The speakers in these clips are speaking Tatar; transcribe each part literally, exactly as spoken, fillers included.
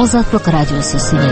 Азатлык радиосы сөйли.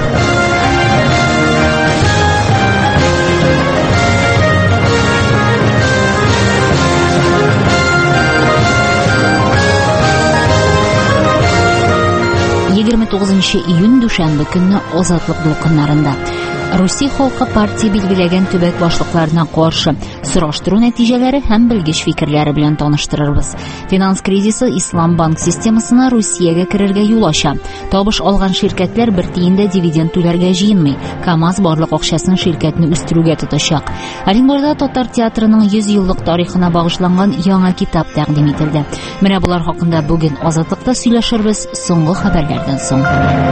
егерме тугызынчы июнь дүшәмбе көнне Азатлык дулкыннарында Русия халкы партия билгеләгән төбәк башлыкларына каршы сораштыру нәтиҗәләре һәм белгеч фикерләре белән таныштырырбыз. Финанс кризисы ислам банк системасына Русиягә керергә юл ача. Табыш алган ширкәтләр бер тиендә дивиденд түләргә җыенмый. КАМАЗ барлык акчасын ширкәтне үстерүгә тотачак. Оренбургда Татар театрының йөз еллык тарихына багышланган яңа китап тәкъдим ителде. Менә булар хакында бүген Азатлыкта сөйләшербез соңгы хәбәрләрдән соң.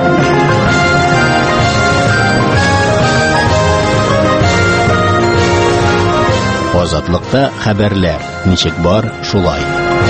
Азатлыкта хәбәрләр. Ничек бар, шулай.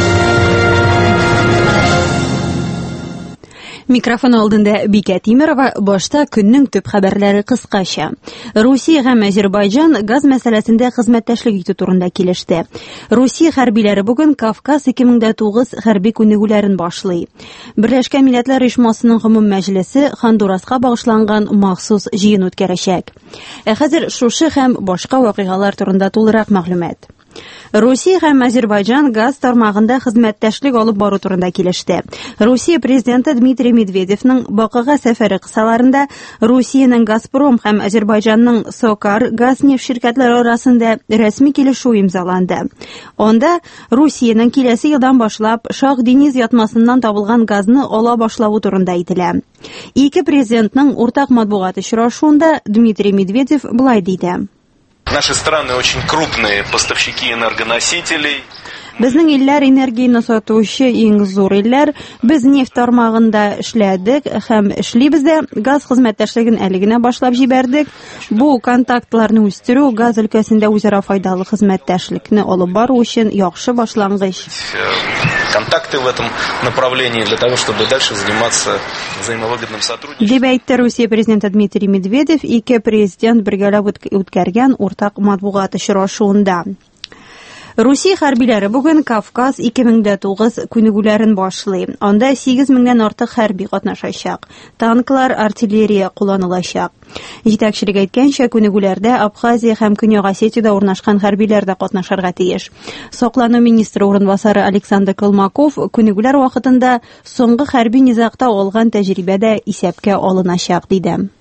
Микрофон алдында Бикә Тимерова, башта көннең төп хәбәрләре кыскача. Русия һәм Азербайҗан газ мәсьәләсендә хезмәттәшлек итү турында килеште. Русия хәрбиләре бүген Кавказ ике мең тугыз хәрби күнегүләрен башлый. Берләшкән Милләтләр Оешмасының гомум мәҗлесе Хондураска багышланган махсус җыен үткәрәчәк. Ә хәзер шушы һәм башка вакыйгалар турында тулырак мәгълүмат. Русия һәм Азербайҗан газ тармагында хезмәттәшлек алып бару турында килеште. Русия президенты Дмитрий Медведевның Бакыга сәфәре кысаларында Русиянең Газпром һәм Азербайҗанның Сокар газ нефть ширкәтләре арасында рәсми килешү имзаланды. Анда Русиянең киләсе елдан башлап Шах диңгез ятмасыннан табылган газны ала башлавы турында әйтелә. Ике президентның уртак матбугат очрашуында Дмитрий Медведев булай диде: Наши страны очень крупные поставщики энергоносителей. Безнең илләр энергияны сатучы иң зур илләр. Без нефть тармагында эшләдек һәм эшлибез дә. Газ хезмәттәшлеген әле генә башлап җибәрдек. Бу контактларны үстерү газ өлкәсендә үзара файдалы хезмәттәшлекне алып бару өчен яхшы башлангыч. Контакты в этом направлении для того, чтобы дальше заниматься взаимовыгодным сотрудничеством. Дип әйтте Русия президенты Дмитрий Медведев ике президент бергәләп үткәргән уртак матбугат очрашуында. Русия хәрбиләре бүген Кавказ ике мең тугыз күнегүләрен башлый. Анда сигез меңнән артык хәрби катнашачак. Танклар, артиллерия кулланылачак. Җитәкчелек әйткәнчә, күнегүләрдә Абхазия һәм Көньяк Осетиядә урнашкан хәрбиләр дә катнашырга тиеш. Саклану министры урынбасары Александр Колмаков күнегүләр вакытында соңгы хәрби низакта алган тәҗрибәдә исәпкә алыначак диде.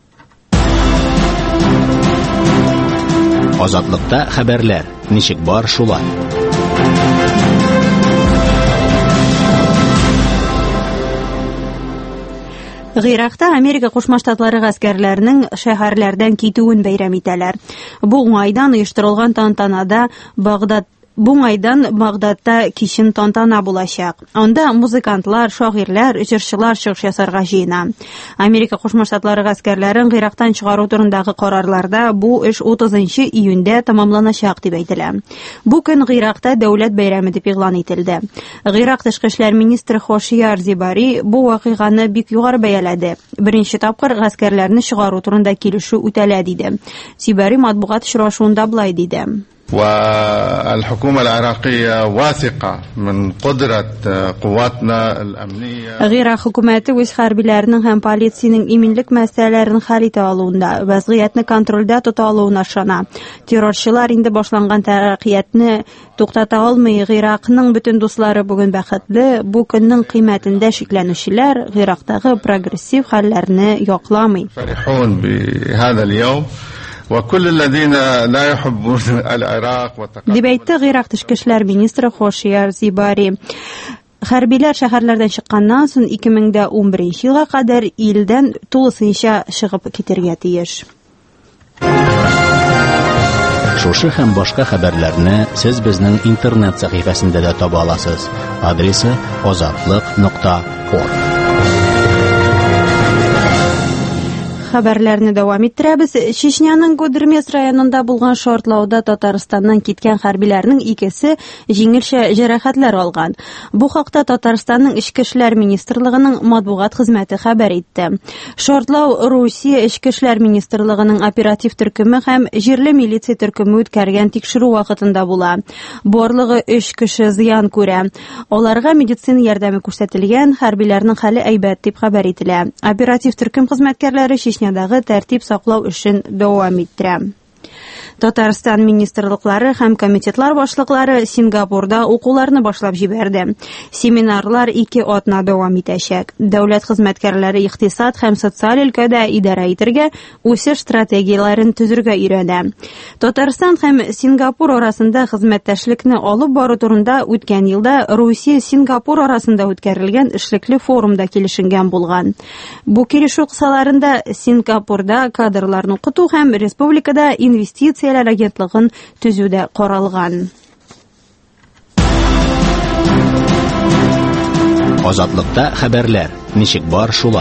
Азатлыкта хәбәрләр. Ничек бар, шулай. Гыйракта Америка Кушма Штатлары гаскәрләренең шәһәрләрдән китүен бәйрәм итәләр. Бу уңайдан оештырылган тантанада Багдад Бу майдан Багдадта кичен тантана булачак. Анда музыкантлар, шагыйрьләр, җырчылар чыгыш ясарга җыена. Америка Кушма Штатлары гаскәрләрен Гыйрактан чыгару турындагы карарларда бу эш утызынчы июньдә тәмамланачак дип әйтелә. Бу көн Гыйракта дәүләт бәйрәме дип игълан ителде. Гыйрак тышкы эшләр министры Хошияр Зибари бу вакыйганы бик югары бәяләде. Беренче тапкыр гаскәрләрне чыгару турында килешү үтәлә диде. Зибари матбугат очрашуында булай диде: والحكومة العراقية واثقة من قدرة قواتنا الأمنية. Гыйрак хөкүмәте үз хәрбиләренең һәм полициянең иминлек мәсьәләләрен хәл итә алуында, вазгыятьне контрольдә тота алуына ышана. Террорчылар инде башланган тәрәккыятьне туктата алмый. Гыйракның бөтен дуслары бүген бәхетле. Бу көннең кыйммәтендә шикләнүчеләр Гыйрактагы прогрессив хәлләрне якламый. فرحون بهذا اليوم وكل الذين لا يحبون العراق وتقدم. Дип әйтте Гыйрак тышкы эшләр министры Хошияр Зибари. Хәрбиләр шәһәрләрдән чыкканнан соң ике мең унберенче елга кадәр илдән тулысынча чыгып китәргә тиеш. Шушы һәм башка хәбәрләрне сез безнең интернет сәхифәсендә дә таба аласыз. Адресы азатлык нокта орг. Хәбәрләрне дәвам иттерәбез. Чечняның Гудермес районында булган шартлауда Татарстаннан киткән хәрбиләрнең икесе җиңелчә җәрәхәтләр алган. Бу хакта Татарстанның Ичке эшләр министрлыгының матбугат хезмәте хәбәр итте. Шартлау Русия Ичке эшләр министрлыгының оператив төркеме һәм җирле милиция төркеме үткәргән тикшерү вакытында була. Барлыгы өч кеше зыян күрә. Аларга медицина ярдәме күрсәтелгән, хәрбиләрнең хәле әйбәт дип хәбәр ителә. Оператив төркем хезмәткәрләре Чечнядагы тәртип саклау эшен дәвам иттерә. Татарстан министрлыклары һәм комитетлар башлыклары Сингапурда укуларны башлап җибәрде. Семинарлар ике атна дәвам итәчәк. Дәүләт хезмәткәрләре икътисад һәм социаль өлкәдә идарә итәргә, үсеш стратегияләрен төзергә өйрәнә. Татарстан һәм Сингапур арасында хезмәттәшлекне алып бару турында үткән елда Русия-Сингапур арасында үткәрелгән эшлекле форумда килешенгән булган. Бу килешү кысаларында Сингапурда кадрларны укыту һәм республикада инвестиция агентлыгын төзүдә каралган. Азатлыкта хәбәрләр. Ничек бар шулай.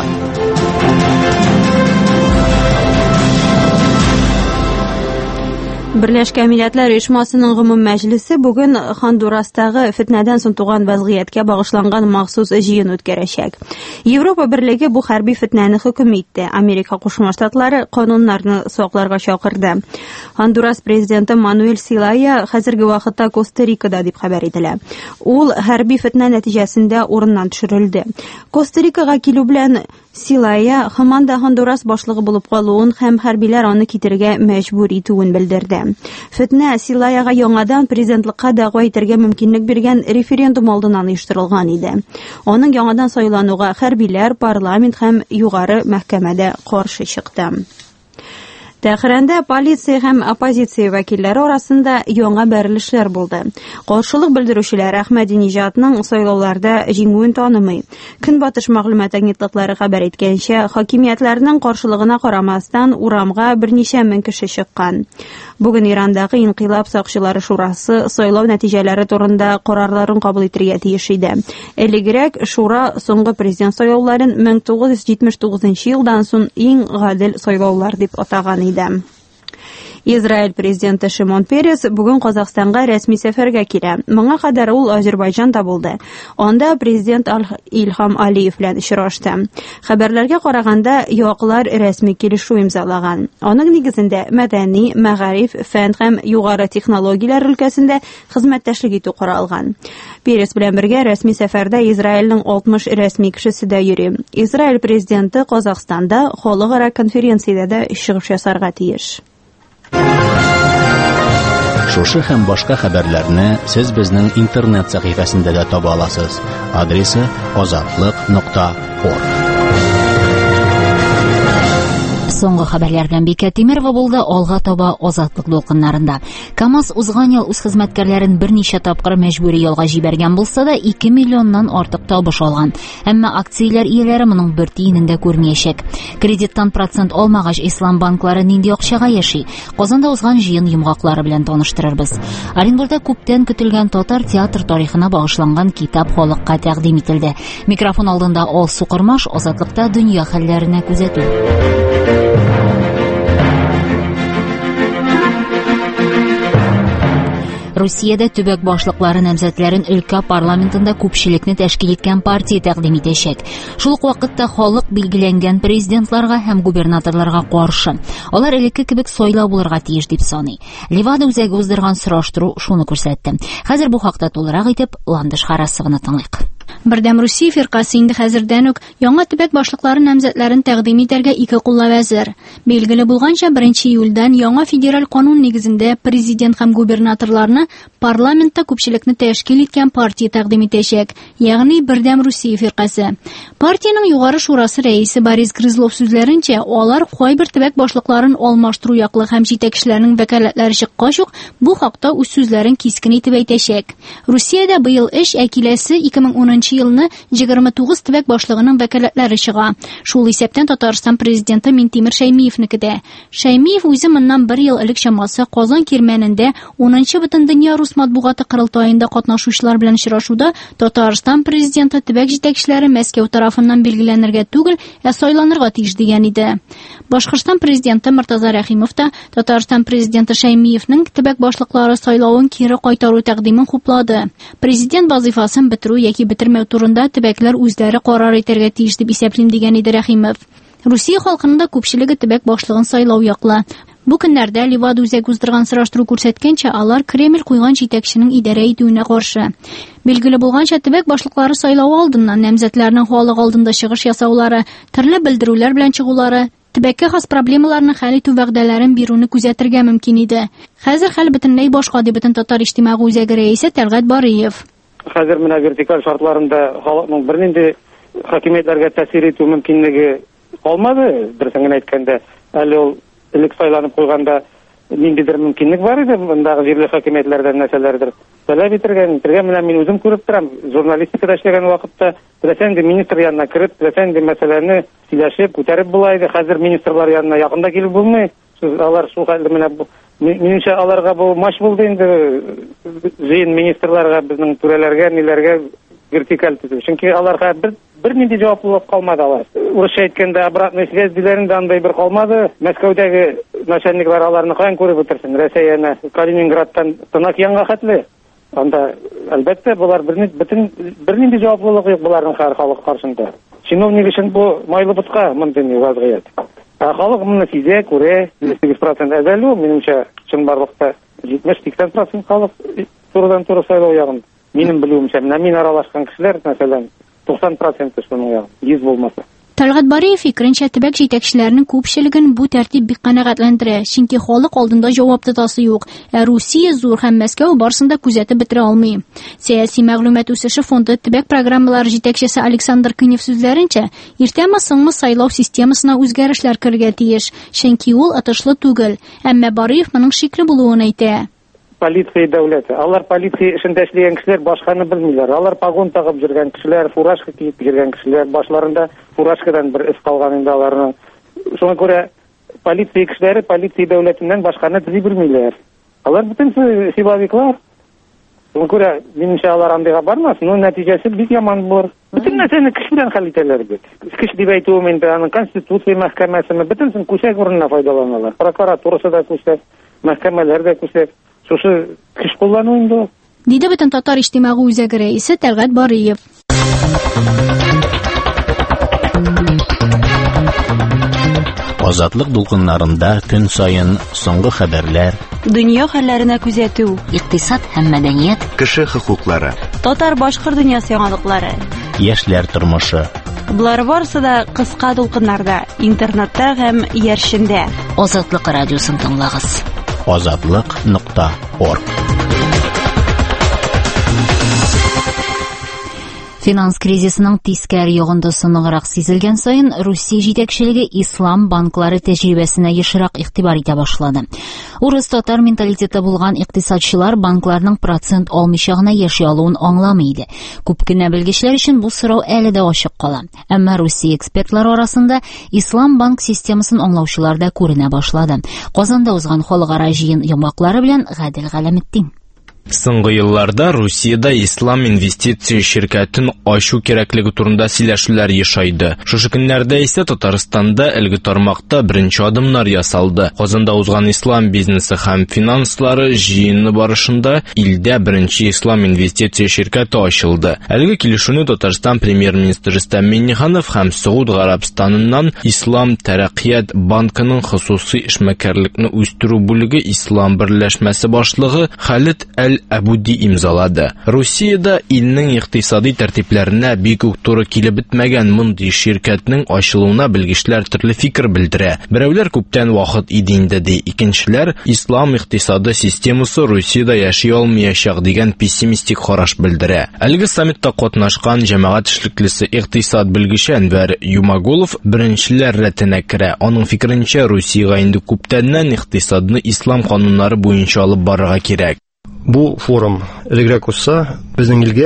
Берләшкән Милләтләр Оешмасының гомум мәҗлесе бүген Хондурастагы фетнәдән соң туган вазгыятькә багышланган махсус җыен үткәрәчәк. Европа берлеге бу хәрби фетнәне хөкем итте. Америка Кушма Штатлары кануннарны сакларга чакырды. Хондурас президенты Мануэль Зелая хәзерге вакытта Коста-Рикада дип хәбәр ителә. Ул хәрби фетнә нәтиҗәсендә урыннан төшерелде. Коста-Рикага килү белән Зелая һаман да Хондурас башлыгы булып калуын һәм хәрбиләр аны китәргә мәҗбүр итүен белдерде. Фетнә Зелаяга яңадан президентлыкка дәгъва итәргә мөмкинлек биргән референдум алдыннан оештырылган иде. Аның яңадан сайлануга хәрбиләр, парламент һәм югары мәхкәмәдә каршы чыкты. Тәхрәндә полиция һәм оппозиция вәкилләре арасында яңа бәрелешләр булды. Каршылык белдерүчеләр Әхмәдинеҗатның сайлауларда җиңүен танымый. Көнбатыш мәгълүмат агентлыклары хәбәр иткәнчә, хакимиятләрнең каршылыгына карамастан урамга берничә мең кеше чыккан. Бүген Ирандагы инкыйлаб сакчылары шурасы сайлау нәтиҗәләре турында карарларын кабул итәргә тиеш иде. Элегрәк шура соңгы президент сайлауларын мең тугыз йөз җитмеш тугызынчы елдан соң иң гадел сайлаулар дип атаган иде. Израиль президенты Шимон Перес бүген Казакъстанга рәсми сәфәргә килә. Моңа кадәр ул Азербайҗанда булды. Анда президент Илхам Алиев белән очрашты. Хәбәрләргә караганда, яклар рәсми килешү имзалаган. Аның нигезендә мәдәни, мәгариф, фән һәм югары технологияләр өлкәсендә хезмәттәшлек итү каралган. Перес белән бергә рәсми сәфәрдә Израильнең алтмыш рәсми кешесе дә йөри. Израиль президенты Казакъстанда халыкара конференциядә дә чыгыш ясарга тиеш. Шушы һәм башка хәбәрләрне сез безнең интернет сәхифәсендә дә таба аласыз. Адресы азатлык нокта орг. Соңгы хәбәрләр белән Бикә Тимерова булды. Алга таба Азатлык дулкыннарында. КАМАЗ узган ел үз хезмәткәрләрен берничә тапкыр мәҗбүри ялга җибәргән булса да ике миллионнан артык табыш алган. Әмма акцияләр ияләре моның бер тиенен дә күрмәячәк. Кредиттан процент алмагач ислам банклары нинди акчага яши? Казанда узган җыен йомгаклары белән таныштырырбыз. Оренбургда күптән көтелгән татар театр тарихына багышланган китап халыкка тәкъдим ителде. Микрофон алдында Ал Сукырмаш, Азатлыкта дөнья хәлләренә күзәтү. Русиядә төбәк башлыклары намзәтләрен өлкә парламентында күпчелекне тәшкил иткән партия тәкъдим итәчәк. Шул ук вакытта халык билгеләнгән президентларга һәм губернаторларга каршы. Алар элекке кебек сайлау булырга тиеш дип саный. Ливада үзәге уздырган сораштыру шуны күрсәтте. Хәзер бу хакта тулырак итеп Ландыш Харасованы тыңлыйк. Бердәм Русия фиркасы инде хәзердән үк яңа төбәк башлыклары намзәтләрен тәкъдим итәргә ике куллап әзер. Билгеле булганча, беренче июльдән яңа федераль канун нигезендә президент һәм губернаторларны парламентта күпчелекне тәшкил иткән партия тәкъдим итәчәк, ягъни Бердәм Русия фиркасы. Партияның югары шурасы рәисе Борис Грызлов сүзләренчә, алар кайбер төбәк башлыкларын алмаштыру яклы һәм җитәкчеләрнең вәкаләтләре чыккач ук бу хакта үз сүзләрен кискен итеп әйтәчәк. Русиядә быел эш әкиләсе ике мең унынчы унынчы елны егерме тугыз төбәк башлыгының вәкаләтләре чыга. Шул исәптән Татарстан президенты Минтимер Шәймиевнеке дә. Шәймиев үзе моннан бер ел элек чамасы Казан кирмәнендә унынчы Бөтендөнья рус матбугаты корылтаенда катнашучылар белән очрашуда Татарстан президенты төбәк җитәкчеләре Мәскәү тарафыннан билгеләнергә түгел, ә сайланырга тиеш дигән иде. Башкортстан президенты Мортаза Рәхимов та Татарстан президенты Шәймиевнең төбәк башлыклары сайлавын кире кайтару тәкъдимен хуплады. Президент вазифасын бетерү яки бетермәү турында төбәкләр үзләре карар итәргә тиеш дип исәплим дигән иде Рәхимов. Русия халкының да күпчелеге төбәк башлыгын сайлау яклы. Бу көннәрдә Левада үзәк уздырган сораштыру күрсәткәнчә, алар Кремль куйган җитәкченең идарә итүенә каршы. Билгеле булганча, төбәк башлыклары сайлау алдыннан намзәтләрнең халык алдында чыгыш ясаулары, төрле белдерүләр белән чыгулары, төбәккә хас проблемаларны хәл итү вәгъдәләрен бирүне күзәтергә мөмкин иде. Хәзер хәл бөтенләй башка, дип бөтен татар иҗтимагый үзәге рәисе Тәлгать Барыев. Хәзер менә вертикаль шартларында халыкның бернинди хакимиятләргә тәэсир итү мөмкинлеге калмады. Берсен генә әйткәндә, әле ул элек сайланып куйганда ниндидер мөмкинлек бар иде, мондагы җирле хакимиятләрдән нәрсәләрдер таләп итергән, итергән менә мин үзем күреп торам. Журналистикада эшләгән вакытта теләсәң дә министр янына кереп, теләсәң дә мәсьәләне сөйләшеп, күтәреп була иде. Хәзер министрлар янына якында килеп булмый. Алар шул хәлдә менә минемчә аларга бу матч булды инде. Җыен министрларга, безнең түрәләргә, ниләргә вертикаль төзү. Чөнки аларга бер бер нинди җаваплылык калмады алар. Урысча әйткәндә обратный связь диләрендә андай бер калмады. Мәскәүдәге начальниклар аларны каян күреп үтерсен? Россияны Калининградтан тынак янга хәтле. Анда әлбәттә булар бөтен бер нинди җаваплылык юк буларның һәр халык каршында. Чиновник өчен бу майлы бутка мондый вазгыять. Ә халык моны сизә, күрә, сигез процент әзәлү, минемчә чын барлыкта җитмеш-сиксән процент халык турыдан-туры сайлау ягын. Минем белүемчә, менә мин аралашкан кешеләр, мәсәлән, туксан процент шуның ягын, йөз булмаса. Тәлгать Барыев фикеренчә, төбәк җитәкчеләренең күпчелеген бу тәртип бик канәгатьләндерә, чөнки халык алдында җавап тотасы юк, ә Русия зур һәм Мәскәү барсын да күзәтеп бетерә алмый. Сәяси мәгълүмат үсеше фонды төбәк программалары җитәкчесе Александр Кынев сүзләренчә, иртәме-соңмы сайлау системасына үзгәрешләр кергә тиеш, чөнки ул отышлы түгел, әмма Барыев моның шикле булуын әйтә. Полиция дәүләте. Алар полиция эшендә эшләгән кешеләр башканы белмиләр. Алар погон тагып йөргән кешеләр, фуражка киеп йөргән кешеләр, башларында фуражкадан бер эш калган инде аларның. Шуңа күрә полиция кешеләре полиция дәүләтеннән башканы төзи белмиләр. Алар бөтен силовиклар. Шуңа күрә минемчә алар андыйга бармас, но нәтиҗәсе бик яман булыр. Бөтен нәрсәне кеше белән хәл итәләр бит. Кеше дип әйтүем инде, аның конституция мәхкәмәсенә бөтенсен күсәк урынына файдаланалар. Прокуратурасы да күсәк, мәхкәмәләр дә күсәк. Шушы киш куллану инде. Диде бөтен татар иҗтимагый үзәге рәисе Тәлгать Барыев. Азатлык дулкыннарында көн сайын соңгы хәбәрләр, дөнья хәлләренә күзәтү, икътисад һәм мәдәният, кеше хокуклары, татар-башкорт дөньясы яңалыклары, яшьләр тормышы. Булар барысы да кыска дулкыннарда, интернетта һәм яршендә. Азатлык радиосын тыңлагыз. азатлык нокта орг. Финанс кризисының тискәр ягында сынығырак сизелгән сайын, Русия җитәкчелеге ислам банклары тәҗрибәсенә ешрак игътибар итә башлады. Урыс-татар менталитеты булган икътисадчылар банкларның процент алмыйча гына яши алуын аңламый иде. Күп кенә белгечләр өчен бу сорау әле дә ачык кала. Әмма Русия экспертлары арасында ислам банк системасын аңлаучылар да күренә башлады. Казанда узган халыкара җыен йомгаклары белән Гадел Галәметдин. Соңгы елларда Русиядә ислам инвестиция şirkәтен ачу кирәклеге турында сөйләшүләр ешайды. Шушы көннәрдә исә Татарстанда әлеге тармакта беренче адымнар ясалды. Казанда узган ислам бизнесы һәм финанслары җыены барышында илдә беренче ислам инвестиция şirkәте ачылды. Әлеге килешүне Татарстан премьер-министры Рөстәм Миңнеханов һәм Сауд Гарәбстаныннан Ислам Тәрәккыят банкының хосусый эшмәкәрлекне үстерү бүлеге ислам берләшмәсе башлыгы Халид Әбуди имзалады. Русиядә илнең икътисади тәртипләренә бик үк туры килеп бетмәгән мондый şirkәтнең ачылуына белгечләр төрле фикер белдерә. Берәүләр күптән вакыт иде инде ди, икенчеләр ислам икътисады системасы Русиядә яши алмаячак дигән пессимистик караш белдерә. Әлеге саммитта катнашкан җәмәгать эшлеклесе икътисад белгече Әнвәр Юмагулов беренчеләр рәтенә керә. Аның фикеренчә, Русиягә инде күптәннән икътисадны ислам кануннары буенча алып барырга кирәк. Бу форум элегрәк узса, безнең илгә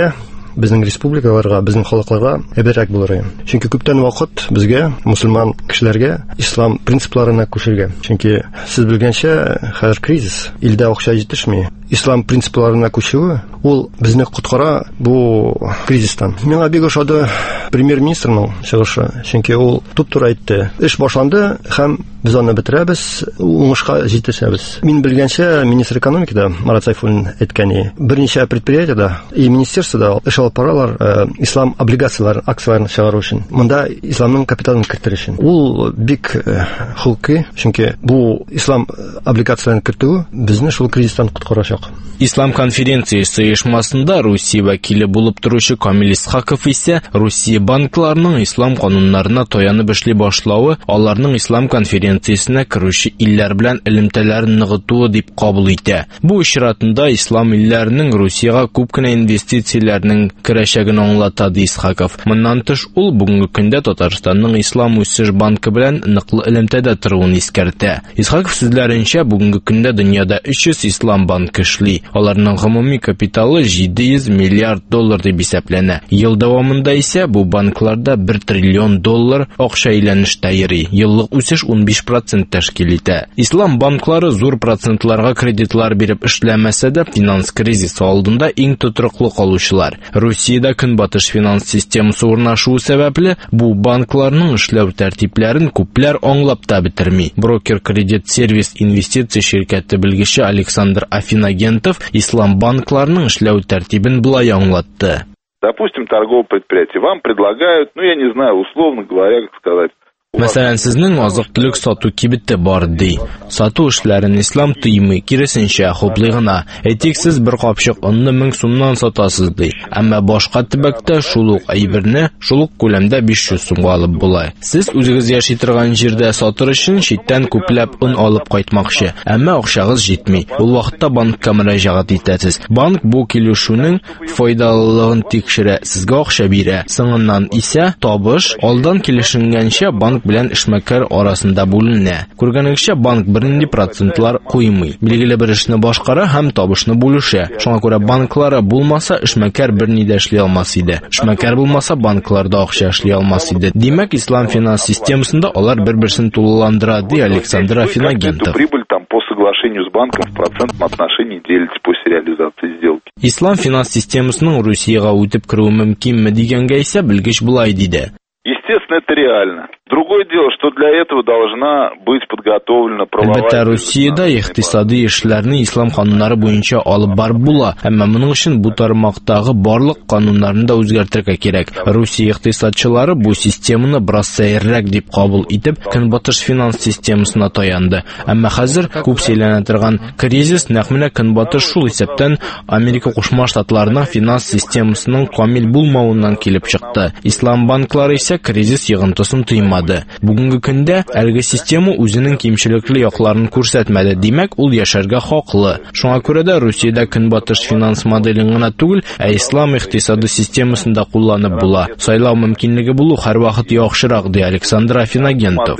безнең республикаларга, безнең халыкларга әберәк булыр. Чөнки күптән вакыт безгә, мусульман кешеләргә, ислам принципларына күчергән. Чөнки сез белгәнчә, хәзер кризис, илдә акча җитешми. Ислам принципларына күчүе ул безне коткара бу кризистан. Миңа бик ошады премьер-министрның чыгышы, чөнки ул туп-туры әйтте. Эш башланды һәм без аны бетерәбез, уңышка җитешәбез. Мин белгәнчә, министр экономикада Марат Сайфуллин әйткәне, берничә предприятиедә и министерствода эш алып баралар, э, ислам облигацияларын, акцияларын чыгару өчен. Монда исламның капиталын кертер өчен. Ул бик э, хукуки, чөнки бу ислам облигацияларын кертү безне шул кризистан коткарачак. Ислам конференциясе оешмасында Русия вәкиле булып торучы Камил Исхаков исә Русия банкларының ислам кануннарына таянып эшли башлавы аларның ислам конференциясенә керүче илләр белән элемтәләрен ныгытуы дип кабул итә. Бу ишаратында ислам илләренең Русиягә күп кенә инвестицияләрнең керәчәген аңлата ди Исхаков. Моннан тыш ул бүгенге көндә Татарстанның Ислам үсеш банкы белән ныклы элемтәдә торуын искәртә. Исхаков сүзләренчә, бүгенге көндә дөньяда өч йөз ислам банкы эшли. Аларның гомуми капиталы җиде йөз миллиард доллар дип исәпләнә. Ел дәвамында исә бу банкларда бер триллион доллар акча әйләнештә йөри. Еллык үсеш ун биш процент тәшкил итә. Ислам банклары зур процентларга кредитлар биреп эшләмәсә дә, финанс кризисы алдында иң тотрыклы калучылар. Русиядә көнбатыш финанс системасы урнашуы сәбәпле бу банкларның эшләү тәртипләрен күпләр аңлап та бетерми. Брокер Кредит Сервис инвестиция şirkәте белгече Александр Афинагентов ислам банкларының эшләү тәртибен булай аңлатты. Допустим, торговое предприятие вам предлагают, ну я не знаю, условно говоря, как сказать, Мәсәлән, сезнең азык-төлек сату кибете бар ди. Сату эшләрен ислам тыймый, киресенчә хуплый гына. Әйтик, сез бер капчык онны мең сумнан сатасыз ди. Әмма башка төбәктә шул ук әйберне шул ук күләмдә биш йөз сумга алып була. Сез үзегез яши торган җирдә сатыр өчен читтән күпләп он алып кайтмакчы, әмма акчагыз җитми. Ул вакытта банкка мөрәҗәгать итәсез. Банк бу килешүнең файдалылыгын тикшерә, сезгә акча бирә. Соңыннан исә табыш алдан килешенгәнчә банк белән эшмәкәр арасында бүленә. Күргәнегезчә, банк бернинди процентлар куймый. Билгеле бер эшне башкара һәм табышны бүлешә. Шуңа күрә банклары булмаса, эшмәкәр берни дә эшли алмас иде. Эшмәкәр булмаса, банкларда акча эшли алмас иде. Димәк, ислам финанс системасында алар бер-берсен тулыландыра, ди Александр Афинагентов. Прибыль там по соглашению с банком в процентном отношении делится после реализации сделки. Ислам финанс системасының Русиягә үтеп керүе мөмкинме дигәнгә исә белгеч булай диде. Естественно, это реально. Другое дело, что для этого должна быть подготовлена правовая... Әлбәттә, Русиядә икътисади эшләрне ислам кануннары буенча алып барып була, әмма моның өчен бу тармактагы барлык кануннарны да үзгәртергә кирәк. Русия икътисадчылары бу системаны бераз сәеррәк дип кабул итеп, көнбатыш финанс системасына таянды. Әмма хәзер күп сөйләнә торган кризис нәкъ менә көнбатыш шул исәптән Америка Кушма Штатларының финанс системасының камил булмавыннан килеп чыкты. Ислам банклары исә кризис йогынтысын тыймады. Бүгенге көндә әлеге система үзенең кимчелекле якларын күрсәтмәде. Димәк, ул яшәргә хаклы. Шуңа күрә дә Русиядә көнбатыш финанс моделен гына түгел, ә ислам икътисады системасында кулланып була. Сайлау мөмкинлеге булу һәрвакыт яхшырак, ди Александр Афинагентов.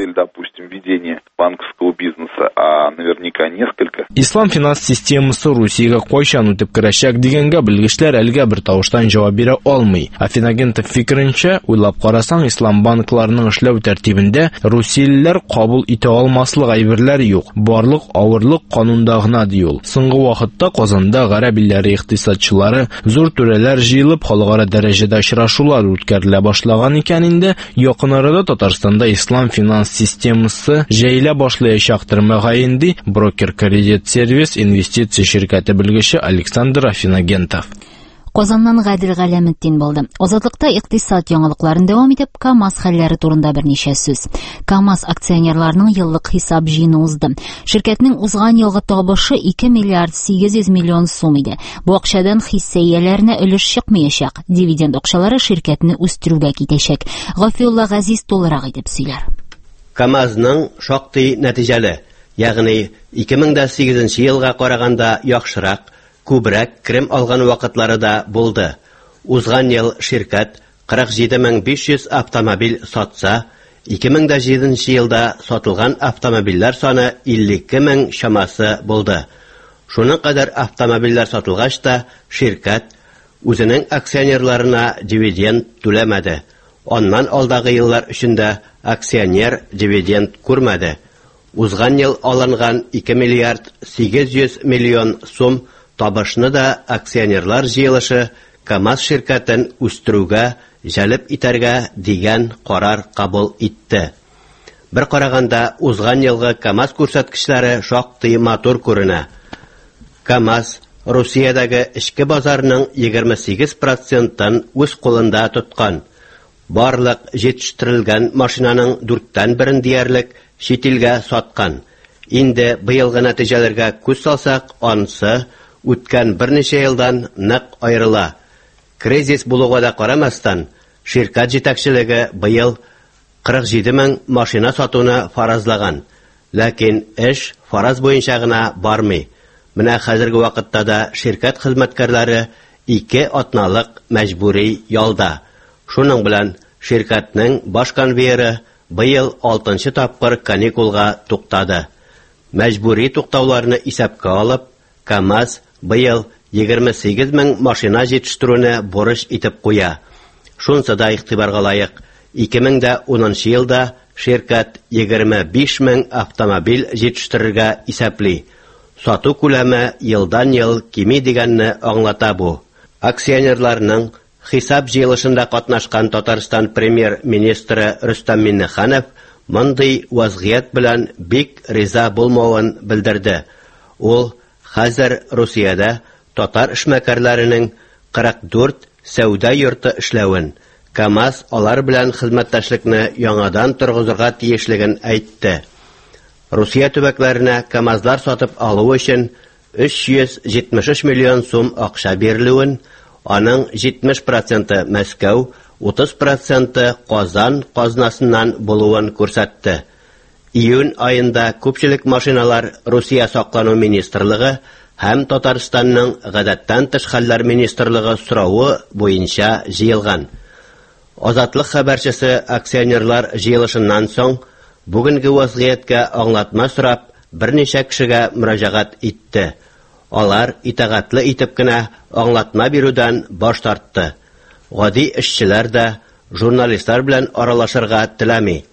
Банковского бизнеса, а наверняка несколько. Ислам финанс системасы Русиягә кайчан үтеп керәчәк дигәнгә белгечләр әлегә бер тавыштан җавап бирә алмый. Афинагентов фикеренчә, уйлап карасаң, ислам банкларының эшләү тәртибендә русиялеләр кабул итә алмаслык әйберләр юк. Барлык авырлык канунда гына ди ул. Соңгы вакытта Казанда гарәп илләре икътисадчылары зур түрәләр җыелып, халыкара дәрәҗәдә очрашулар үткәрелә башлаган икән инде. Якын арада Татарстанда ислам финанс системасы җәйлә башлаячактыр мәгәен ди брокер Кредит Сервис инвестиция şirkәте белгече Александр Афинагентов. Казаннан Гадил Галәметдин булды. Азатлыкта икътисад яңалыкларын дәвам итеп, КАМАЗ хәлләре турында берничә сүз. КАМАЗ акционерларының еллык хисап җыйны узды. Şirkәтнең узган елгы табышы ике миллиард сигез йөз миллион сум иде. Бу акчадан хисса ияләренә өлеш чыкмаячак. Дивиденд акчалары şirkәтне үстерүгә китәчәк. Гафиулла Газиз толырак итеп сөйләр. КАМАЗның шактый нәтиҗәле, ягъни ике мең сигезенче елга караганда яхшырак, күбрәк крем алган вакытлары да булды. Узган ел şirkәт кырык җиде мең биш йөз автомобиль сатса, ике мең җиденче елда сатылган автомобильләр саны илле ике мең шамасы булды. Шуның кадәр автомобильләр сатылгач та şirkәт үзенең акционерларына дивиденд түләмәде. Оннан алдагы еллар өчендә акционер дивиденд күрмәде. Узган ел алынган ике миллиард сигез йөз миллион сум табышны да акционерлар җыелышы КАМАЗ ширкәтен үстерүгә җәлеп итәргә дигән карар кабул итте. Бер караганда узган елгы КАМАЗ күрсәткечләре шактый матур күренә. КАМАЗ Русиядәге эчке базарның егерме сигез процентын үз кулында тоткан. Барлык җитештерелгән машинаның дүрттән берен диярлек чит илгә саткан. Инде быелгы нәтиҗәләргә күз салсак, анысы үткән берничә елдан нык аерыла. Кризис булуга да карамастан, ширкәт җитәкчелеге быел кырык җиде мең машина сатуны фаразлаган. Ләкин эш фараз буенча гына бармый. Менә хәзерге вакытта да ширкәт хезмәткәрләре ике атналык мәҗбүри ялда. Шуның белән ширкәтнең баш конвейеры быел алтынчы тапкыр каникулга туктады. Мәҗбүри туктауларны исәпкә алып, КАМАЗ быел егерме сигез мең машина җитештерүне бурыч итеп куя. Шунсы да игътибарга лаек. ике мең унынчы елда ширкәт егерме биш мең автомобиль җитештерергә исәпли. Сату күләме елдан ел кими дигәнне аңлата бу. Акционерларның хисап җыелышында катнашкан Татарстан премьер-министры Рөстәм Миңнеханов мондый вазгыять белән бик риза булмавын белдерде. Ул хәзер Русиядә татар эшмәкәрләренең кырык дүрт сәүдә йорты эшләвен, КАМАЗ алар белән хезмәттәшлекне яңадан торгызырга тиешлеген әйтте. Русия төбәкләренә КАМАЗлар сатып алу өчен өч йөз җитмеш өч миллион сум акча бирелүен, аның җитмеш проценты Мәскәү, утыз проценты Казан казнасыннан булуын күрсәтте. Июнь айында күпчелек машиналар Русия саклану министрлыгы һәм Татарстанның гадәттән тыш хәлләр министрлыгы сорауы буенча җыелган. Азатлык хәбәрчесе акционерлар җыелышыннан соң бүгенге вазгыятькә аңлатма сорап берничә кешегә мөрәҗәгать итте. Алар итәгатьле итеп кенә аңлатма бирүдән баш тартты. Гади эшчеләр дә журналистлар белән аралашырга теләми.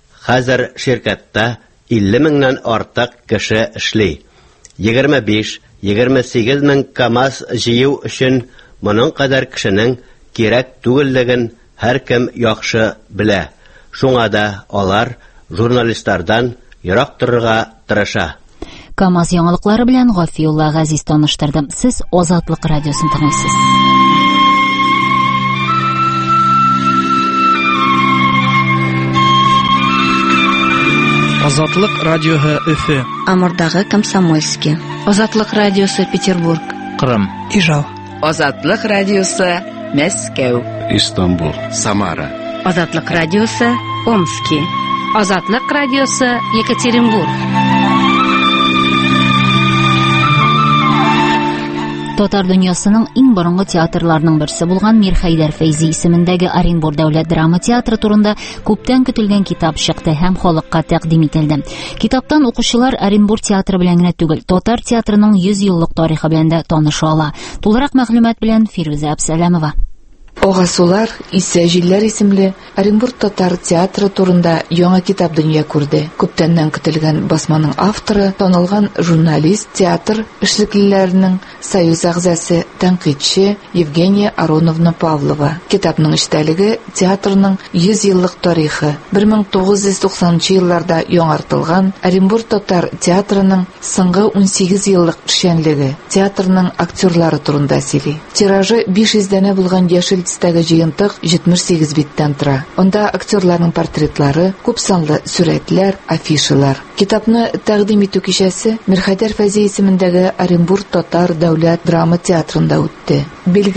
Хәзер ширкәттә илле меңнән артык кеше эшли. егерме биш егерме сигез мең КАМАЗ җыю өчен моның кадәр кешенең кирәк түгеллеген һәркем яхшы белә. Шуңа да алар журналистлардан ерак торырга тырыша. КАМАЗ яңалыклары белән Гафиулла Газиз таныштырды. Сез Азатлык радиосын тыңлыйсыз. Азатлык радиоһы Өфе. Амурдагы Комсомольский. Азатлык радиосы Петербург. Кырым. Ижау. Азатлык радиосы Мәскәү. Истанбул. Самара. Азатлык радиосы Омский. Азатлык радиосы Екатеринбург. Татар дөньясының иң борынгы театрларының берсе булган Мир Хәйдәр Фәйзи исемендәге Оренбур дәүләт драма театры турында күптән көтелгән китап чыкты һәм халыкка тәкъдим ителде. Китаптан укучылар Оренбур театры белән генә түгел, татар театрының йөз еллык тарихы белән дә таныша ала. Тулырак мәгълүмат белән Фирүзә Абсәләмова. Огасулар исә җилләр исемле Оренбур татар театры турында яңа китап дөнья күрде. Күптәннән көтелгән басманың авторы, танылган журналист, театр эшлеклеләренең союз әгъзасы, тәнкыйтьче Евгения Ароновна Павлова. Китапның эчтәлеге театрның йөз еллык тарихы, бер мең тугыз йөз туксанынчы елларда яңартылган Оренбур татар театрының соңгы ун сигез еллык эшчәнлеге, театрның актерлары турында сөйли. Тиражы биш йөз дәнә булган яшел тистәге җыентык җитмеш сигез биттән тора. Онда актерларның портретлары, күп санлы сүрәтләр, афишалар. Китапны тәкъдим итү кичәсе Мир Хәйдәр Фәйзи исемендәге Оренбур татар дәүләт драма театрында үтте. Билгеле,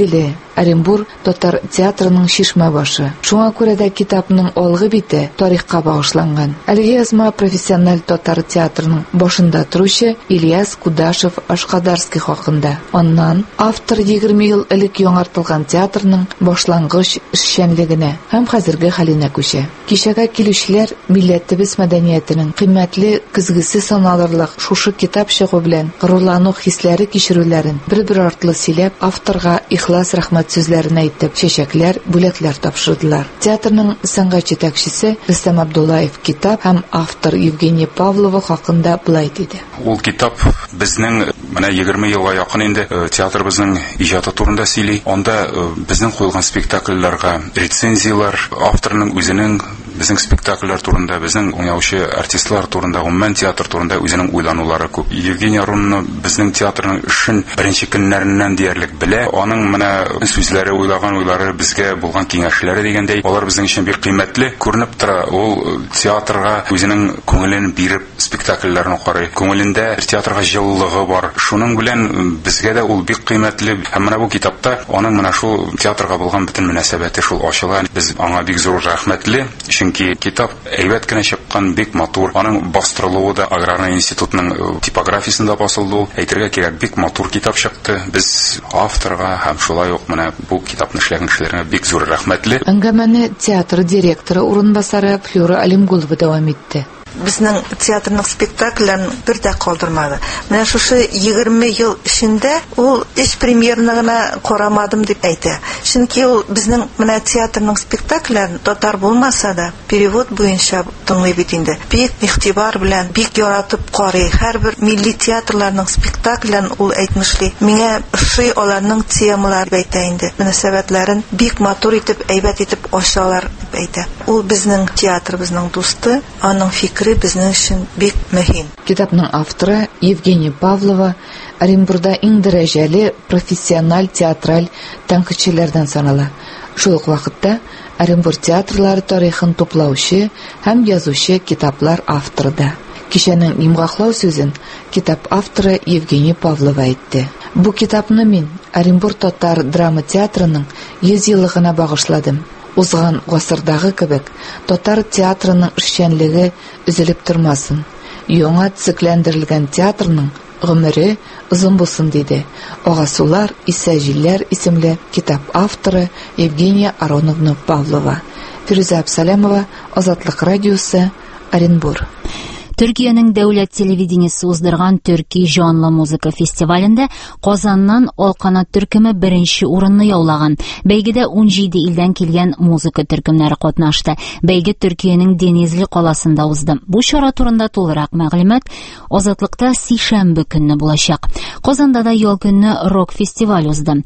Оренбур татар театрының шишмә башы. Шуңа күрә дә китапның алгы бите тарихка багышланган. Әлеге язма профессиональ татар театрының башында торучы Ильяс Кудашев Ашкадарский хакында. Аннан автор егерме ел элек яңартылган театрның башлангыч эшчәнлегенә һәм хәзерге хәленә күчә. Кичәгә килүчеләр милләтебез мәдәниятенең кыйммәтле көзгесе саналырлык шушы китап чыгу белән горурлану хисләре кичерүләрен бер-бер артлы сөйләп, авторга ихлас рәхмәт сүзләрен әйтеп, чәчәкләр, бүләкләр тапшырдылар. Театрның сәнгать җитәкчесе Рөстәм Абдуллаев китап һәм автор Евгения Павлова хакында булай диде. Ул китап безнең менә егерме елга якын инде театрыбызның иҗаты турында сөйли. Анда безнең куелган спектакльләргә рецензиялар, авторның үзенең безнең спектакльләр турында, безнең уйнаучы артистлар турында, гомумән театр турында үзенең уйланулары күп. Евгения Аронова безнең театрның эшен беренче көннәреннән диярлек белә. Аның менә сүзләре, уйлаган уйлары, безгә булган киңәшләре дигәндәй, алар безнең өчен бик кыйммәтле күренеп тора. Ул театрга үзенең күңелен биреп спектакльләрне карый. Күңелендә театрга җылылыгы бар. Шуның белән безгә дә ул бик кыйммәтле. Һәм менә бу китапта аның менә шул театрга булган бөтен мөнәсәбәте шул ачыла. Без аңа бик зур рәхмәтле. Чөнки китап әйбәт кенә чыккан, бик матур. Аның бастырылуы да Аграрный институтның типографиясендә басылды. Әйтергә кирәк, бик матур китап чыкты. Без авторга һәм шулай ук менә бу китапны эшләгән кешеләргә бик зур рәхмәтле. Әңгәмәне театр директоры урынбасары Флюра Алимгулова дәвам итте. Безнең театрның спектакльләрен бер дә калдырмады. Менә шушы егерме ел эчендә ул эш премьерны гына карамадым дип әйтә. Чөнки ул безнең менә театрның спектакльләрен татар булмаса да перевод буенча тыңлый бит инде. Бик игътибар белән, бик яратып карый. Һәрбер милли театрларның спектакльләрен ул әйтмешли. Миңа ошый аларның темалары дип әйтә инде. Мөнәсәбәтләрен бик матур итеп, әйбәт итеп ачалар дип әйтә. Ул безнең театрыбызның дусты, аның фикере безнең өчен бик мөһим. Китапның авторы Евгения Павлова Оренбурда иң дәрәҗәле профессиональ театраль тәнкыйтьчеләрдән санала. Шул ук вакытта Оренбур театрлары тарихын туплаучы һәм язучы китаплар авторы да. Кичәнең имгахлау сүзен китап авторы Евгения Павлова әйтте. Бу китапны мин Оренбур татар драма театрының йөз еллыгына багышладым. Узган гасырдагы кебек, татар театрының эшчәнлеге үзелеп тормасын. Яңа цикләндерелгән театрның гомере озын булсын диде. Агасулар исә җилләр исемле китап авторы Евгения Ароновна Павлова. Фируза Абсалямова, Азатлык радиосы, Оренбур. Төркиянең дәүләт телевидениесе уздырган Төрки җанлы музыка фестивалендә Казаннан Алканат төркеме беренче урынны яулаган. Бәйгедә ун җиде илдән килгән музыка төркемнәре катнашты. Бәйге Төркиянең Денизли каласында узды. Бу чара турында тулырак мәгълүмат Азатлыкта сишәмбе көнне булачак. Казанда да ял көнне рок фестиваль узды.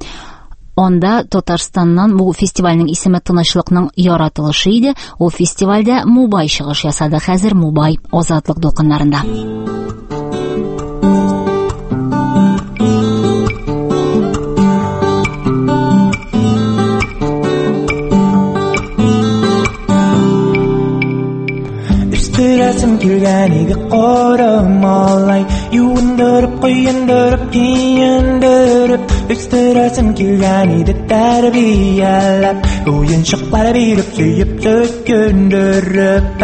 Онда Татарстаннан бу фестивальнең исеме Тынычлыкның яратылышы иде. Ул фестивальдә Мубай чыгыш ясады. Хәзер Мубай Азатлык дулкыннарында. Рәсем килгән иде карамалай, юындырып, куендырып, киендереп, өсте рәсем килгән иде тәрбияләп, уенчыклар биреп, сөеп, төкендереп.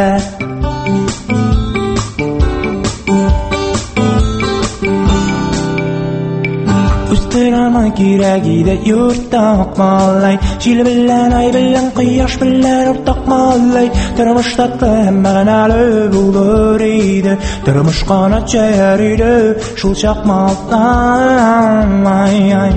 Üstürama kirək idə yurtaq malay, Jil bilən, ay bilən, qıyaş bilən ortaq malay, Tırmış tatlı həm məğənəli bulur idə, Tırmış qanat çəyər idə, Şul çaq malay.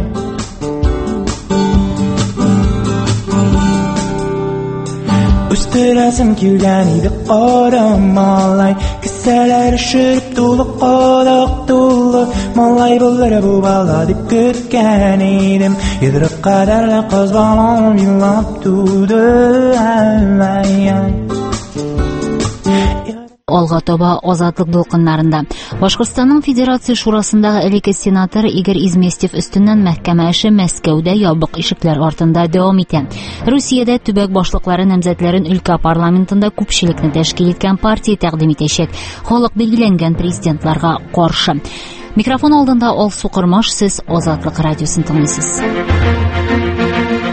Üstürəsim kilgən idə qaramalay, Kisələr şürüb dolu, qadaq dolu, Malay bulları bu bala dip kötkən idim, Yedrib qədərlə qız balam yılab tudu. Алга таба Азатлык дулкыннарында. Башкортстанның Федерация шурасындагы элекке сенатор Игорь Изместьев өстеннән мәхкәмә эше Мәскәүдә ябык ишекләр артында дәвам итә. Русиядә төбәк башлыклары намзәтләрен өлкә парламентында күпчелекне тәшкил иткән партия тәкъдим итәчәк. Халык билгеләнгән президентларга каршы. Микрофон алдында Алсу Кырмаш, сез Азатлык радиосын тыңлыйсыз.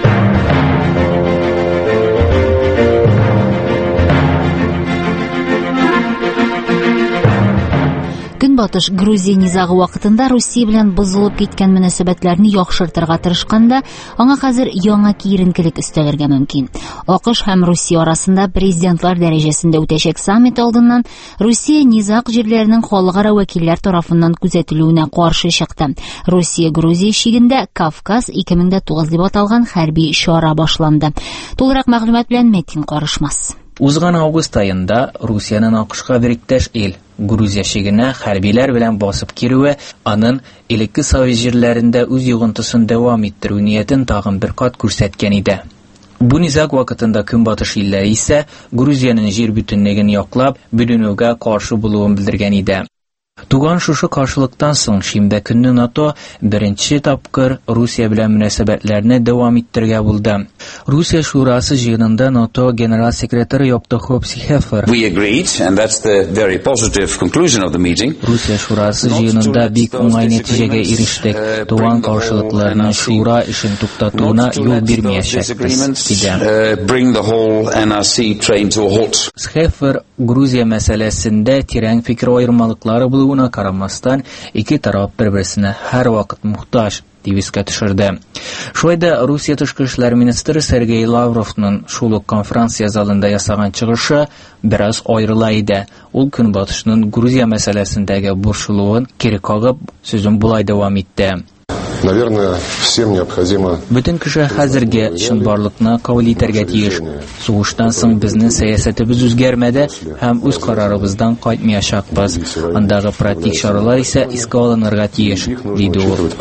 Көнбатыш Грузия низагы вакытында Русия белән бозылып киткән мөнәсәбәтләрне яхшыртырга тырышканда, аңа хәзер яңа киеренкелек өстәлергә мөмкин. АКШ һәм Русия арасында президентлар дәрәҗәсендә үтәчәк саммит алдыннан Русия низаг җирләренең халыкара вәкилләр тарафыннан күзәтелүенә каршы чыкты. Русия Грузия шигендә Кавказ ике мең тугыз дип аталган хәрби чара башланды. Тулырак мәгълүмат белән Метин Карышмас. Узган август айында Русиянын АКШка бириктәш ил Грузия шигенә хәрбиләр белән басып кирүе, аның элекке совет җирләрендә үз йогынтысын дәвам иттерү ниятен тагын бер кат күрсәткән иде. Бу низаг вакытында Көнбатыш илләре исә Грузиянең җир бөтенлеген яклап, бүленүгә каршы булуын белдергән иде. Туган шушы каршылыктан соң шимбә көнне НАТО беренче тапкыр Русия белән мөнәсәбәтләрне дәвам иттерергә булды. Русия шурасы җыенында НАТО генераль секретаре Йоптохов Сихефер We agreed, and that's the very positive conclusion of the meeting. Русия шурасы җыенында бик уңай нәтиҗәгә ирештек. Туган каршылыкларны шура эшен туктатуына юл бирмәячәкбез диде. Bring the whole N R C train to a halt. Сихефер Грузия мәсьәләсендә тирән фикер аермалыклары булуына карамастан, ике тараф бер-берсенә һәр вакыт мохтаҗ дип искә төшерде. Шулай да Русия тышкы эшләр министры Сергей Лавровның шул ук конференция залында ясаган чыгышы бераз аерыла иде. Ул Көнбатышның Грузия мәсьәләсендәге борчылуын кире кагып, сүзен булай дәвам итте. Наверное, всем необходимо. Бүтән кеше хәзерге чынбарлыкны кабул итәргә тиеш. Сугыштан соң безнең сәясәтебез үзгәрмәде һәм үз карарыбыздан кайтмаячакбыз. Андагы практик чаралар исә искә алынырга тиеш, диде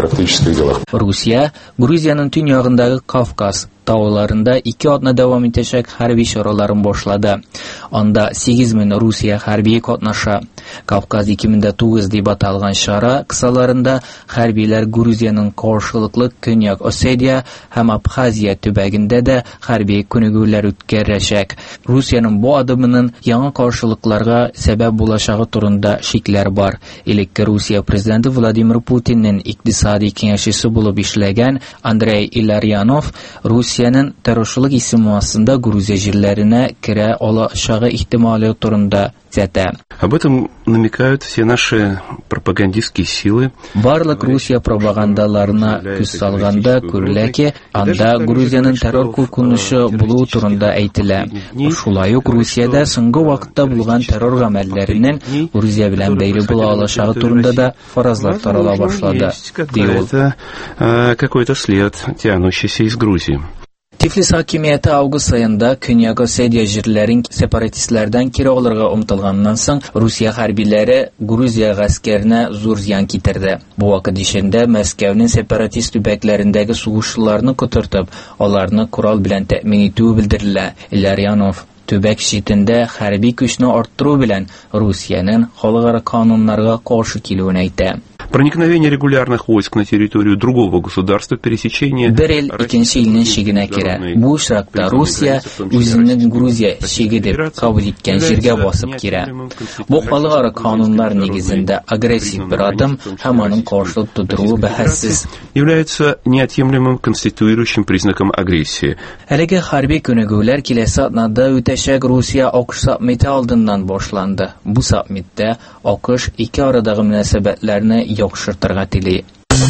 ул. Русия Грузияның төньягындагы Кавказ тауларында ике атна дәвам итәчәк хәрби чараларын башлады. Анда сигез мең Русия хәрби катнаша. Кавказ ике мең тугыз дип аталган чара кысаларында хәрбиләр Грузияның каршылыклы Көньяк Осетия һәм Абхазия төбәгендә дә хәрби күнегүләр үткәрәчәк. Русияның бу адымының яңа каршылыкларга сәбәп булачагы турында шикләр бар. Элекке Русия президенты Владимир Путинның икътисади киңәшчесе булып эшләгән Андрей Илларионов Русиянең террорлык исеме астында Грузия җирләренә керә алачагы ихтималы турында зәтә. Об этом намекают все наши пропагандистские силы. Барлык Русия пропагандаларына күз салганда күрелә ки, анда Грузияның террор куркынышы булуы турында әйтелә. Шулай ук Русиядә соңгы вакытта булган террор гамәлләренең Грузия белән бәйле була алачагы турында да фаразлар тарала башлады. Это какой-то след, тянущийся из Грузии. Tiflis hakimiyeti август ayında Künyak Osetiya җирләрен сепаратистлардан кире алырга омтылганнан соң Русия хәрбиләре Грузия гаскәренә зур зыян китерде. Бу вакыт ишендә Мәскәүнең сепаратист төбәкләрендәге сугышчыларны котыртып, аларны корал белән тәэмин итүе белдерелә. Илларионов төбәк читендә хәрби көчне арттыру белән Русиянең халыкара кануннарга каршы килүен әйтә. Проникновение регулярных войск на территорию другого государства, пересечение... Бер ил икенче илнең шигенә керә. Бу очракта Русия үзенең Грузия шиге дип кабул иткән җиргә басып кирә. Бу халыкара кануннар нигезендә агрессив бер адым һәм аның каршылык тудыруы бәхәссез. Является неотъемлемым конституирующим признаком агрессии. Әлеге хәрби күнегүләр киләсе атнада үтәчәк Русия АКШ саммиты алдыннан башланды. Бу саммитта АКШ ике арадагы мөнәсәбәтләрне яхшыртырга тели.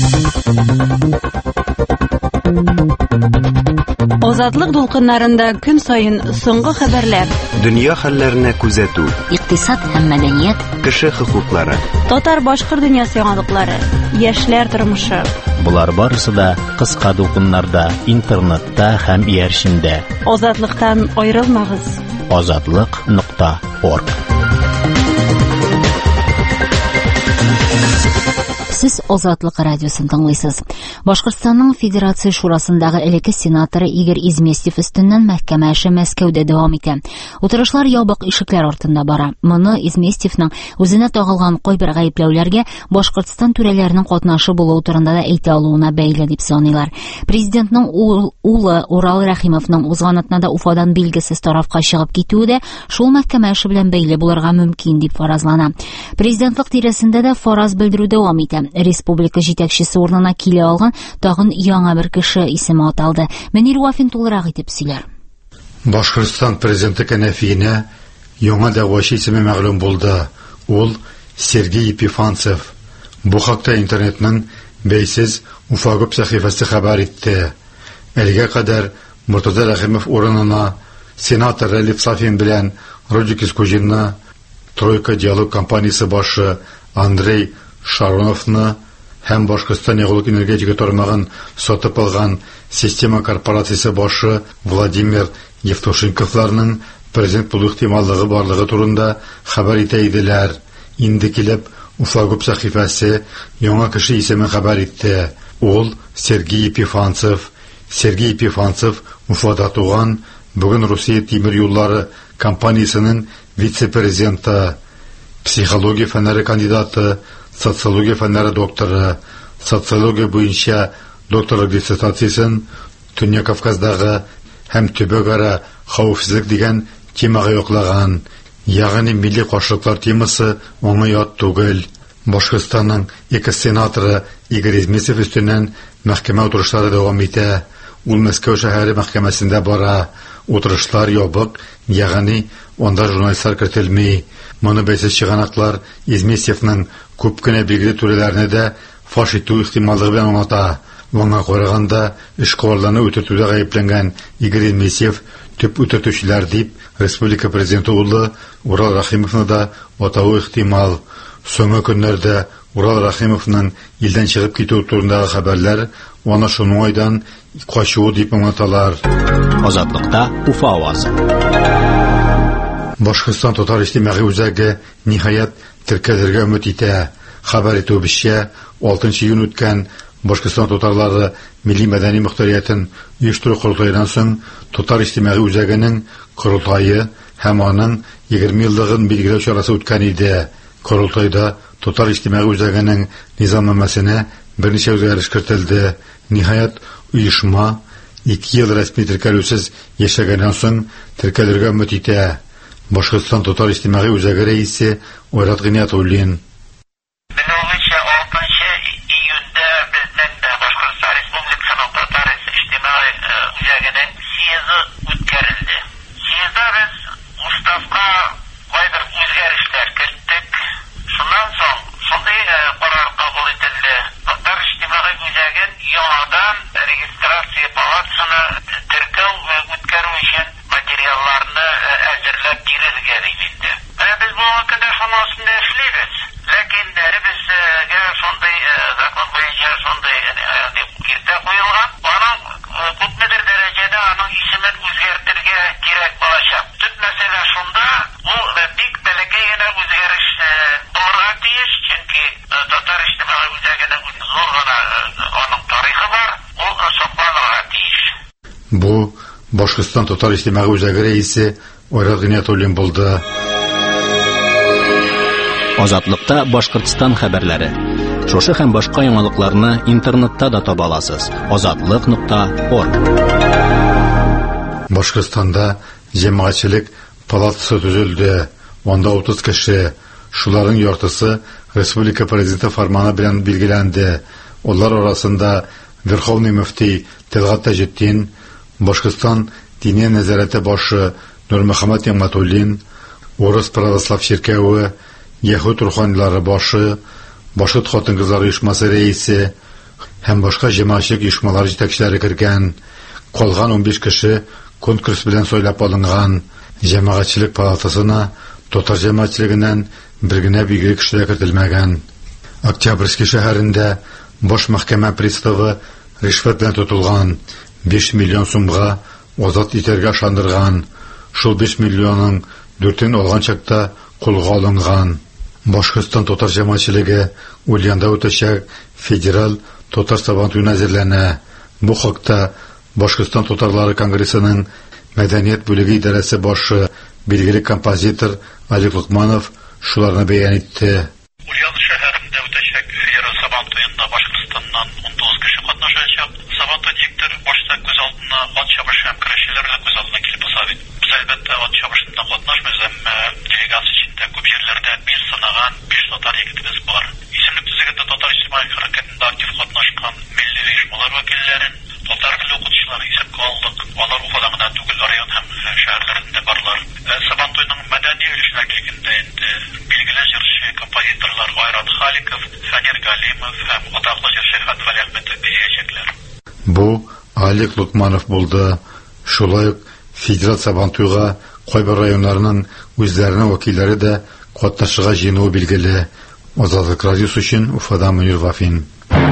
Азатлык дулкыннарында көн сайын соңгы хәбәрләр. Дөнья хәлләренә күзәтү. Икътисад һәм мәдәният. Кеше хокуклары. Татар-башкорт дөньясы яңалыклары. Яшьләр тормышы. Булар барысы да кыска дулкыннарда, интернетта һәм иярчендә. Азатлыктан аерылмагыз. азатлык нокта орг. Сез Азатлык радиосын тыңлыйсыз. Башкортстанның Федерация шурасындагы элекке сенаторы Игорь Изместьев өстеннән мәхкәмә эше Мәскәүдә дәвам итә. Утырышлар ябык ишекләр артында бара. Моны Изместьевның үзенә тагылган кайбер гаепләүләргә Башкортстан түрәләренең катнашы булуы турында да әйтә алуына бәйле дип саныйлар. Президентның улы Урал Рәхимовның узган атнада Уфадан билгесез тарафка чыгып китүе дә шул мәхкәмә эше белән бәйле булырга мөмкин дип фаразлана. Президентлык тирәсендә дә фараз белдерү дәвам итә. Республика җитәкчесе урынына килә алган тагын яңа бер кеше исеме аталды. Мөнир Вафин тулырак итеп сөйләр. Башкортстан президенты кәнәфиенә яңа дәвачы исеме мәгълүм булды. Ул Сергей Епифанцев. Бу хакта интернетның бәйсез Уфагып сәхифәсе хәбәр итте. Әлегә кадәр Муртаза Рәхимов урынына сенатор Рәлиф Сафин белән Роджик Искужинны, Тройка диалог компаниясе башы Андрей Шароновны һәм Башкортстан ягулык энергетика тармагын сатып алган Система корпорациясе башы Владимир Евтушенковларның президент булу ихтималлыгы барлыгы турында хәбәр итә иделәр. Инде килеп Уфагып сәхифәсе яңа кеше исемен хәбәр итте. Ул Сергей Епифанцев. Сергей Епифанцев Уфада туган, бүген Русия тимер юллары компаниясының вице-президенты, психология фәннәре кандидаты, социология фәннәре докторы, социология буенча докторлык диссертациясын Төньяк Кавказдагы һәм төбәкара хәвефсезлек дигән темага йоклаган. Ягъни милли каршылыклар темасы аңа ят түгел. Башкортстанның ике сенаторы Игорь Измесов өстеннән мәхкәмә утырышлары дәвам итә. Ул Мәскәү шәһәре мәхкәмәсендә бара. Утырышлар ябык, ягъни анда журналистлар кертелми. Моны бәйсез чыганаклар Измесовның күп кенә билгеле түрәләрне дә фаш итү ихтималлыгы белән аңлата. Моңа караганда эшкуарларны үтертүдә гаепләнгән Игорь Измесов төп үтертүчеләр дип республика президенты улы Урал Рахимовны да атауы ихтимал. Соңгы көннәрдә Урал Рахимовның илдән чыгып китү турындагы хәбәрләр аны шуның айдан качуы дип аңлаталар. Азатлыкта Уфа авазы. Башкортстан татар иҗтимагый үзәге ниһаять теркәлергә өмет итә. Хәбәр итүебезчә, алтынчы июнь үткән Башкортстан татарлары милли мәдәни мөхтәрияттен оештыру курултаеннан соң татар иҗтимагый үзәгенең курултайы һәм аның егерме еллыгын билгеләү чарасы үткән иде. Курултайда татар иҗтимагый үзәгенең низамнамәсенә берничә үзгәреш кертелде. Ниһаять, оешма ике ел рәсми теркәлүсез яшәгәннән соң теркәлергә өмет итә. Башкортстан татар иҗтимагый үзәге рәисе Айрат Гыйниятуллин. Бу Башкортстан татар иҗтимагый үзәге рәисе Айрат Гыйниятуллин булды. Азатлыкта Башкортстан хәбәрләре. Шушы һәм башка яңалыкларны интернетта да таба аласыз. азатлык нокта орг. Башкортстанда җәмәгатьчелек палатасы төзелде. Анда утыз кеше, шуларның яртысы республика президенты фарманы белән билгеләнде. Улар арасында Верховный мөфти Тәлгать Таҗетдин, Башкортстан дини нәзарәте башы Нурмөхәммәд Яматуллин, Урыс православ чиркәве Яһүд руханилары башы, Башкорт хатын-кызлар оешмасы рәисе һәм башка җәмәгатьчелек оешмалары җитәкчеләре кергән. Калган унбиш кеше конкурс белән сайлап алынган. Җәмәгатьчелек палатасына татар җәмәгатьчелегеннән бер генә билгеле кешеләр кертелмәгән. Октябрьский шәһәрендә баш мәхкәмә приставы ришвәт белән тотылган. биш миллион сумга азат итәргә шандырган. Шул биш миллионның дүртен алган чакта кулга алынган. Башкортстан татар җәмәгатьчелеге Ульянда үтәчәк федераль татар сабантуен әзерләнә. Бу хакта Башкортстан татарлары конгрессының мәдәният бүлеге идарәсе башы билгеле композитор Алик Лукманов шуларны бәян итте. Ульян шәһәрендә үтәчәк федераль сабантуенда Башкортстаннан он тугыз кеше катнашачак. Сабантуй диктор башта күз алдына ат чабыш һәм көрәшчеләрне күз алдына килеп баса бит. Без әлбәттә ат чабышында катнашмыйбыз, әмма делегация içində күп җирләрдә биш санаган биш татар егетебез бар. Исемлек төзегәндә татар иҗтимагый хәрәкәтендә актив катнашкан милли оешмалар вәкилләрен, татар теле укытучылары исәпкә алдык. Алар Уфада гына түгел, район һәм шәһәрләрендә барлар. Сабантуйның мәдәни эшчәнлегендә инде билгеле җырчы, композиторлар Маликов, Фанир Галимов һәм атаклы җырчы Хәтфәл Әхмәтов бирәчәкләр. Бу Алик Лукманов булды. Шулай ук федераль Сабантуйга кайбер районнарның үзләренең вәкилләре дә катнашырга җыенуы билгеле. Азатлык радиосы өчен Уфадан Мөнир Гафин.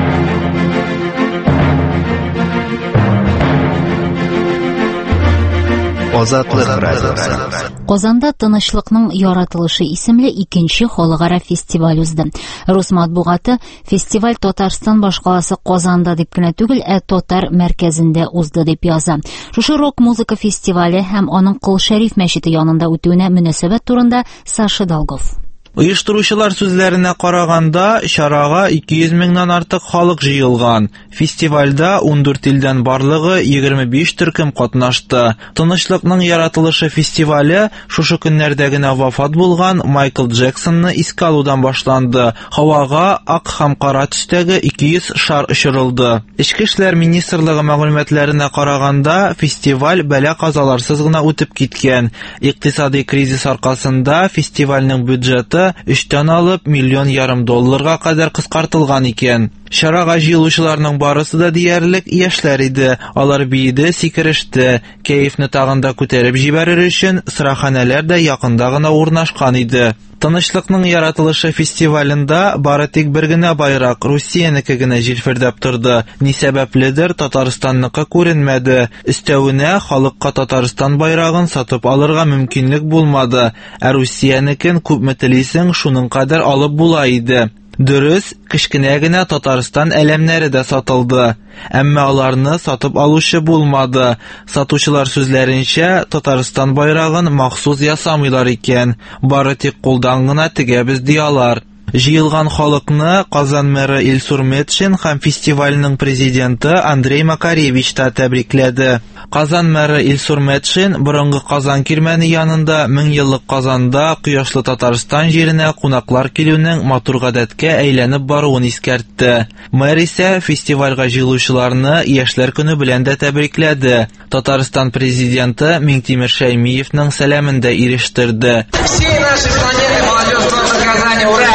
Азатлык радиосы. Казанда Тынычлыкның яратылышы исемле икенче халыкара фестиваль узды. Рус матбугаты фестиваль Татарстан башкаласы Казанда дип кенә түгел, ә Татар мәркәзендә узды дип яза. Шушы рок-музыка фестивале һәм аның Кол Шәриф мәчете янында үтүенә мөнәсәбәт турында Саша Долгов. Оештыручылар сүзләренә караганда, чарага ике йөз меңнән артык халык җыелган. Фестивальдә ун дүрт илдән барлыгы егерме биш төркем катнашты. Тынычлыкның яратылышы фестивале шушы көннәрдә генә вафат булган Майкл Джексонны искә алудан башланды. Һавага ак һәм кара төстәге ике йөз шар очырылды. Ичке эшләр министрлыгы мәгълүматларына караганда, фестиваль бәла-казаларсыз гына үтеп киткән. Икътисади кризис аркасында фестивальнең бюджеты өчтән алып миллион ярым долларга кадәр кыскартылган икән. Чарага җыелучыларның барысы да диярлек яшьләр иде. Алар биеде, сикереште. Кәефне тагын да күтәреп җибәрер өчен сыраханәләр дә якында гына урнашкан иде. Тынычлыкның яратылышы фестивалендә бары тик бер генә байрак Русиянеке генә җилфердәп торды. Ни сәбәпледер Татарстанныкы күренмәде. Өстәвенә халыкка Татарстан байрагын сатып алырга мөмкинлек булмады. Ә Русиянекен күпме телисең, шуның кадәр алып була иде. Дөрес, кечкенә генә Татарстан әләмнәре дә сатылды. Әмма аларны сатып алучы булмады. Сатучылар сүзләренчә, Татарстан байрагын махсус ясамыйлар икән. Бары тик кулдан гына тегәбез диялар. Җыелган халыкны Казан мэры Илсур Метшин һәм фестивальнең президенты Андрей Макаревич та тәбрикләде. Казан мэры Илсур Метшин борынгы Казан кирмәне янында мең еллык Казанда кояшлы Татарстан җиренә кунаклар килүнең матур гадәткә әйләнеп баруын искәртте. Мэр исә фестивальгә җыелучыларны яшьләр көне белән дә тәбрикләде. Татарстан президенты Миңтимер Шәймиевнең сәламен дә ирештерде. Всей нашей планеты молодежь города Казани, ура!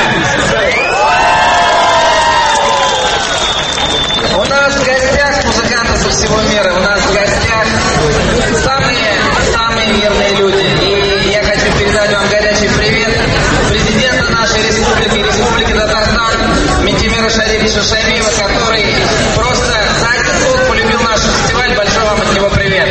У нас в гостях музыканты со всего мира, у нас в гостях самые, самые мирные люди. И я хочу передать вам горячий привет президента нашей республики, Республики Татарстан, Миңтимира Шәрифовича Шәймиева, который просто за один год полюбил наш фестиваль. Большой вам от него привет.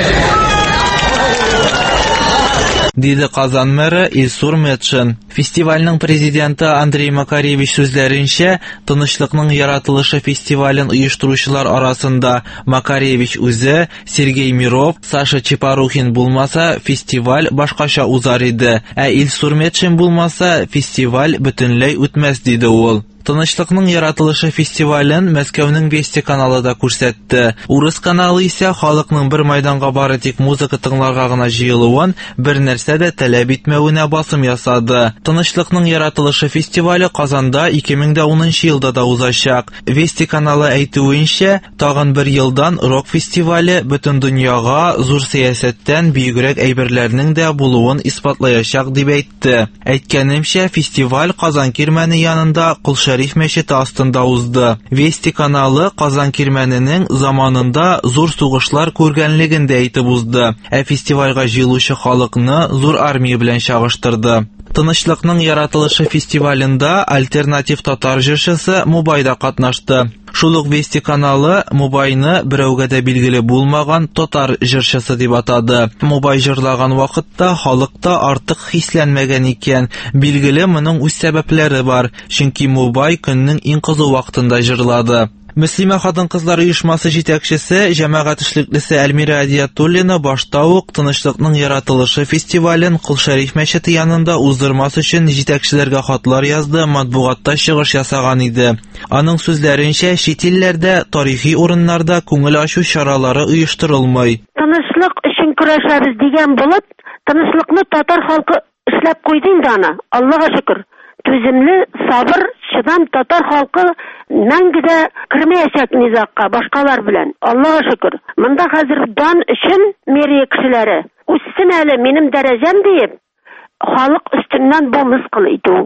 Диде Казан мэры Илсур Метшин. Фестивальнең президенты Андрей Макаревич сүзләренчә, Тынычлыкның яратылышы фестивален оештыручылар арасында Макаревич үзе, Сергей Миров, Саша Чепарухин булмаса, фестиваль башкача узар иде. Ә Илсур Метшин булмаса, фестиваль бөтенләй үтмәс диде ул. Тынычлыкның яратылышы фестивален Мәскәүнең Вести каналы да күрсәтте. Урыс каналы исә халыкның бер майданга бары тик музыка тыңларга гына җыелуын, бер нәрсә дә таләп итмәвенә басым ясады. Тынычлыкның яратылышы фестивале Казанда ике мең унынчы елда да узачак. Вести каналы әйтүенчә, тагын бер елдан рок фестивале бөтен дөньяга зур сәясәттән биегрәк әйберләрнең дә булуын исбатлаячак дип әйтте. Әйткәнемчә, фестиваль Казан кирмәне янында Кол Шәриф мәчете астында узды. Вести каналы Казан кирмәненең заманында зур сугышлар күргәнлеген дә әйтеп узды. Ә фестивальгә җыелучы халыкны зур армия белән чагыштырды. Тынычлыкның яратылышы фестивалендә альтернатив татар җырчысы Мубай да катнашты. Шулык Вести каналы Мубайны берәүгә дә билгеле булмаган татар җырчысы дип атады. Мубай җырлаган вакытта халыкта артык хисләнмәгән икән. Билгеле, моның үз сәбәпләре бар, чөнки Мубай көннең иң кызу вакытында җырлады. Мөслимә хатын-кызлар оешмасы җитәкчесе, җәмәгать эшлеклесе Әлмира Адиятуллина башта ук Тынычлыкның яратылышы фестивален Кол Шәриф мәчете янында уздырмас өчен җитәкчеләргә хатлар язды, матбугатта чыгыш ясаган иде. Аның сүзләренчә, чит илләрдә тарихи урыннарда күңел ачу чаралары оештырылмый. Тынычлык өчен көрәшәбез дигән булып, тынычлыкны татар халкы эшләп куйды инде аны. Аллага шөкер. Түземле, сабыр, чыдам татар халкы мәңгедә кирмәячәк низакка башкалар белән. Аллага шөкер. Монда хәзер дан өчен мэрия кешеләре үссен әле минем дәрәҗәм диеп, халык өстеннән бу мыскыл итү.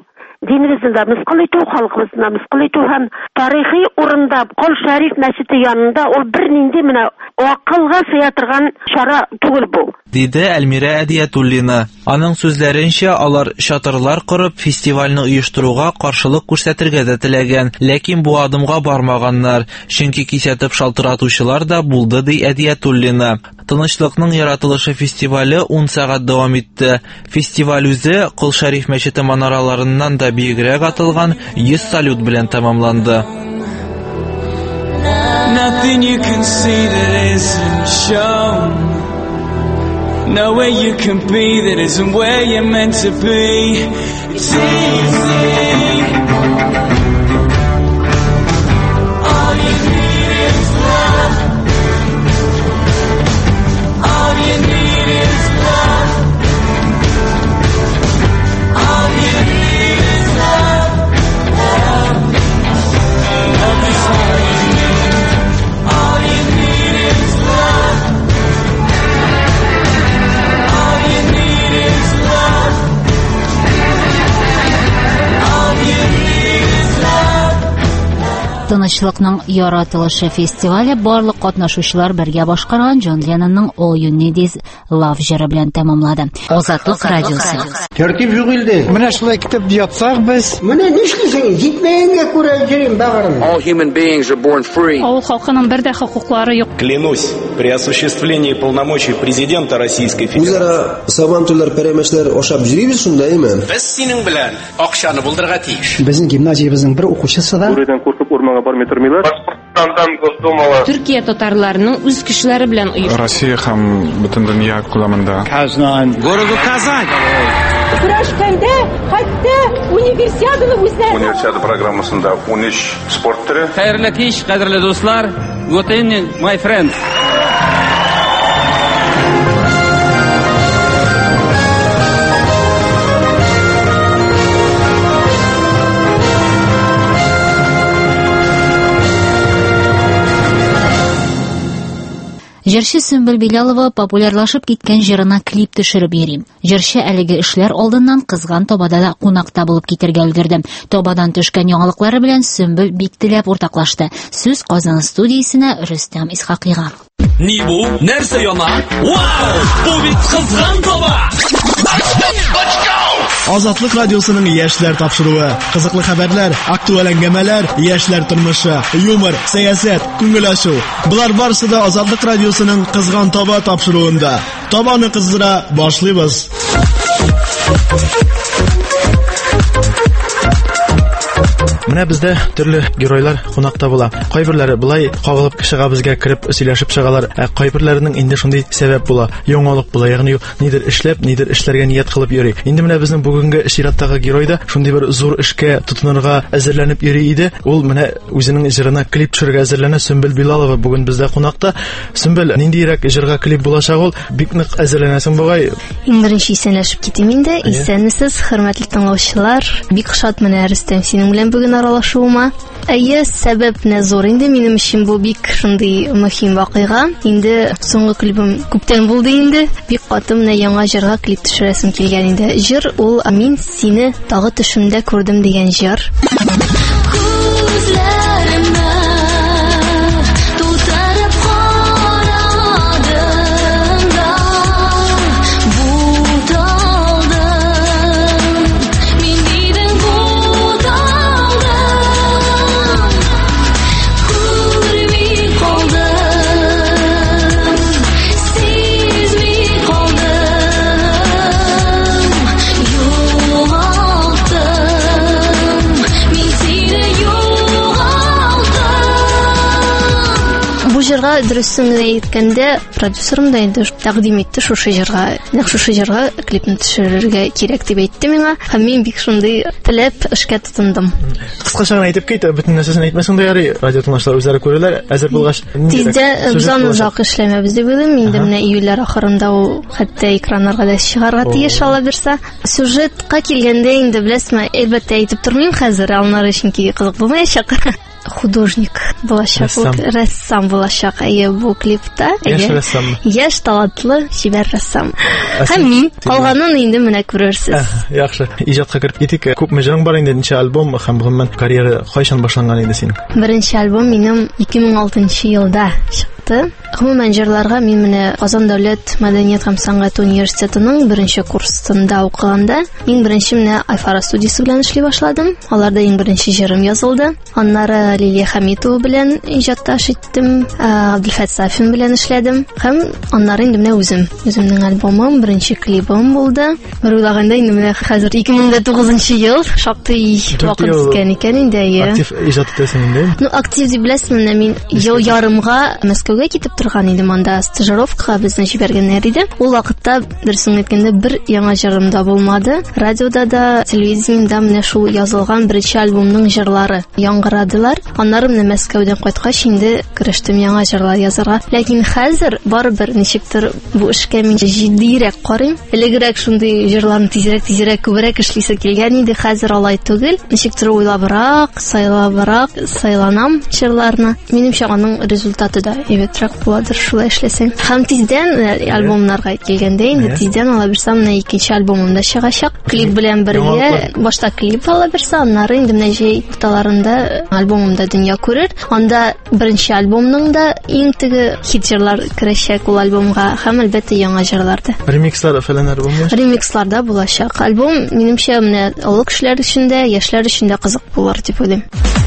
dinimizni de misqil итү, халкыбызны да misqil итү һәм тарихи урында Кол Шәриф мәчете янында ул бер нинди менә акылга сыя торган чара түгел бу. Диде Әлмирә Әдиятуллина. Аның сүзләренчә, алар чатырлар корып фестивальне оештыруга каршылык күрсәтергә дә теләгән, ләкин бу адымга бармаганнар, чөнки кисәтеп шалтыратучылар да булды, ди Әдиятуллина. Тынычлыкның яратылышы фестивале ун сәгать дәвам итте. Фестиваль үзе Кол Шәриф мәчете манараларыннан да биегрәк атылган йөз салют белән тәмамланды. Nothing you can see that isn't shown. Nowhere you can be that isn't where you're meant to be. It's easy. All you need is love. All you need is love. All you need is love. Love. Love is all you need. All you need is love. All you need is love. All you need is love. Тынычлыкның яратылышы фестивале барлык катнашучылар бергә башкарган Джон Леннонның All You Need Is Love җыры белән тәмамлады. Азатлык радиосы. Тәртип юк инде. Менә шулай китеп ятсак без. Менә нишлисең? Җитмәгәнгә күрә йөрим багырым. All human beings are born free. Авыл халкының бер дә хокуклары юк. Клянусь, при осуществлении полномочий президента Российской Федерации. Үзара сабантурлар пәрәмәчләр ашап йөрибез шундаймы? Без синең белән акчаны булдырга тиеш. Безнең гимназиябезнең бер укучысы да. Бурыдан куркып урманга бармый тормыйлар. Башкортстандан Госдумага. Төркия татарларының үз кешеләре белән оештырылган. Россия һәм бөтен дөнья күләмендә. Казан, городу Казань. Көрәшкәндә хәтта универсиаданы үзләре. Универсиада программасында ун өч спорт төре. Хәерле кич, кадерле дуслар. Good evening, my friends. Җырчы Сөмбел Билалова популярлашып киткән җырына клип төшереп йөри. Җырчы әлеге эшләр алдыннан Кызган Табада да кунакта булып китергә өлгерде. Табадан төшкән яңалыклары белән Сөмбел бик теләп уртаклашты. Сүз Казан студиясенә Рөстәм Исхакыйга. Ни бу? Нәрсә яна? Вау! Бу бит Кызган Таба! Азатлык радиосының яшьләр тапшыруы, кызыклы хәбәрләр, актуаль әңгәмәләр, яшьләр тормышы, юмор, сәясәт, күңел ачу. Булар барысы да Азатлык радиосының Кызган Таба тапшыруында. Табаны кыздыра башлыйбыз. Менә бездә төрле геройлар кунакта була. Кайберләре булай кагылып кешегә безгә кирип сөйләшеп чыгалар. Ә кайберләренең инде шундый сәбәп була. Яңалык була, ягъни нидер эшләп, нидер эшләргә ният кылып йөри. Инде менә безнең бүгенге чираттагы герой да шундый бер зур эшкә тотынырга әзерләнеп йөри иде. Ул менә үзенең җырына клип төшерергә әзерләнә. Сөмбел Билалова бүген бездә кунакта. Сөмбел, ниндирәк җырга клип булачак ул? Бик нык әзерләнәсең бугай. Иң беренче исәнләшеп китим инде. Исәнмесез, хөрмәтле тыңлаучылар. Бик шат менә Рөстәм синең белән бүген аралашуыма. Әйе, сәбәп нә зур инде минем өчен бу бик шундый мөһим вакыйга. Инде соңгы клипым күптән булды инде. Бик каты менә яңа җырга клип төшерәсем килгән инде. Җыр ул мин сине тагы төшемдә күрдем дигән җыр. Җырга дөресен әйткәндә, продюсерым да инде тәкъдим итте шушы җырга. Нәкъ шушы җырга клипны төшерергә кирәк дип әйтте миңа. Һәм мин бик шундый теләп эшкә тотындым. Кыскача гына әйтеп кит, бөтен нәрсәсен әйтмәсәң дә ярый. Радио тыңлаучылар үзләре күрәләр. Әзер булгач, тиздә без аны озак эшләмәбез дип уйлыйм. Инде менә июль ахырында ул хәтта экраннарга да чыгарга тиеш ала бирсә. Сюжетка килгәндә инде беләсезме, әлбәттә әйтеп тормыйм хәзер, аннары чөнки кызык булмаячак. художник булачак, рәссам булачак. Әйе, бу клипта. Яшь рәссам. Яшь талантлы, шибәр рәссам. Һәм мин калганын инде менә күрерсез. Яхшы. Иҗатка кирип китик. Күпме җырың бар инде? Ничә альбом һәм гомумән карьера кайчан башланган инде синең? Беренче альбом минем ике мең алтынчы елда чыкты. Гомумән җырларга мин менә Казан дәүләт мәдәният һәм сәнгать университетының беренче курсында укыганда, иң беренче менә Айфара студиясе белән эшли башладым. Аларда иң беренче җырым язылды. Аннары Лилия Хәмитова белән иҗатташ иттем, Абделфат Сафин белән эшләдем. Һәм аннары инде менә үзем, үземнең альбомым, беренче клипым булды. Бер уйлаганда инде менә хәзер ике мең тугызынчы ел, шактый вакыт үткән икән инде. Актив иҗат итәсең инде. Ну, актив дип беләсең, менә мин ел ярымга Мәскәүгә китеп торган идем, анда стажировкага безне җибәргәннәр иде. Ул вакытта дөресен әйткәндә бер яңа җырым да булмады. Радиода да, телевидениедә менә шул язылган беренче альбомның җырлары яңгырадылар. Аннары менә Мәскәүдән кайткач инде керештем яңа җырлар язарга. Ләкин хәзер барыбер ничектер бу эшкә мин җиддирәк карыйм. Элегрәк шундый җырларны тизрәк-тизрәк күбрәк эшлисе килгән иде, хәзер алай түгел. Ничектер уйлабрак, сайлабрак сайланам җырларны. Минемчә аның результаты да әйбәтрәк буладыр шулай эшләсәң. Һәм тиздән альбомнарга килгәндә инде тиздән ала бирсәм, менә икенче альбомым да чыгачак. Клип белән бергә башта клип ала бирсә, аннары инде менә җәй урталарында альбомымда дөнья күрер. Анда беренче альбомның да иң теге хит җырлар керәчәк ул альбомга, һәм әлбәттә яңа җырлар да. Ремикслар фәлән альбомы? Ремикслар да булачак. Альбом минемчә менә олы кешеләр өчен дә, яшьләр өчен дә кызык булыр дип уйлыйм.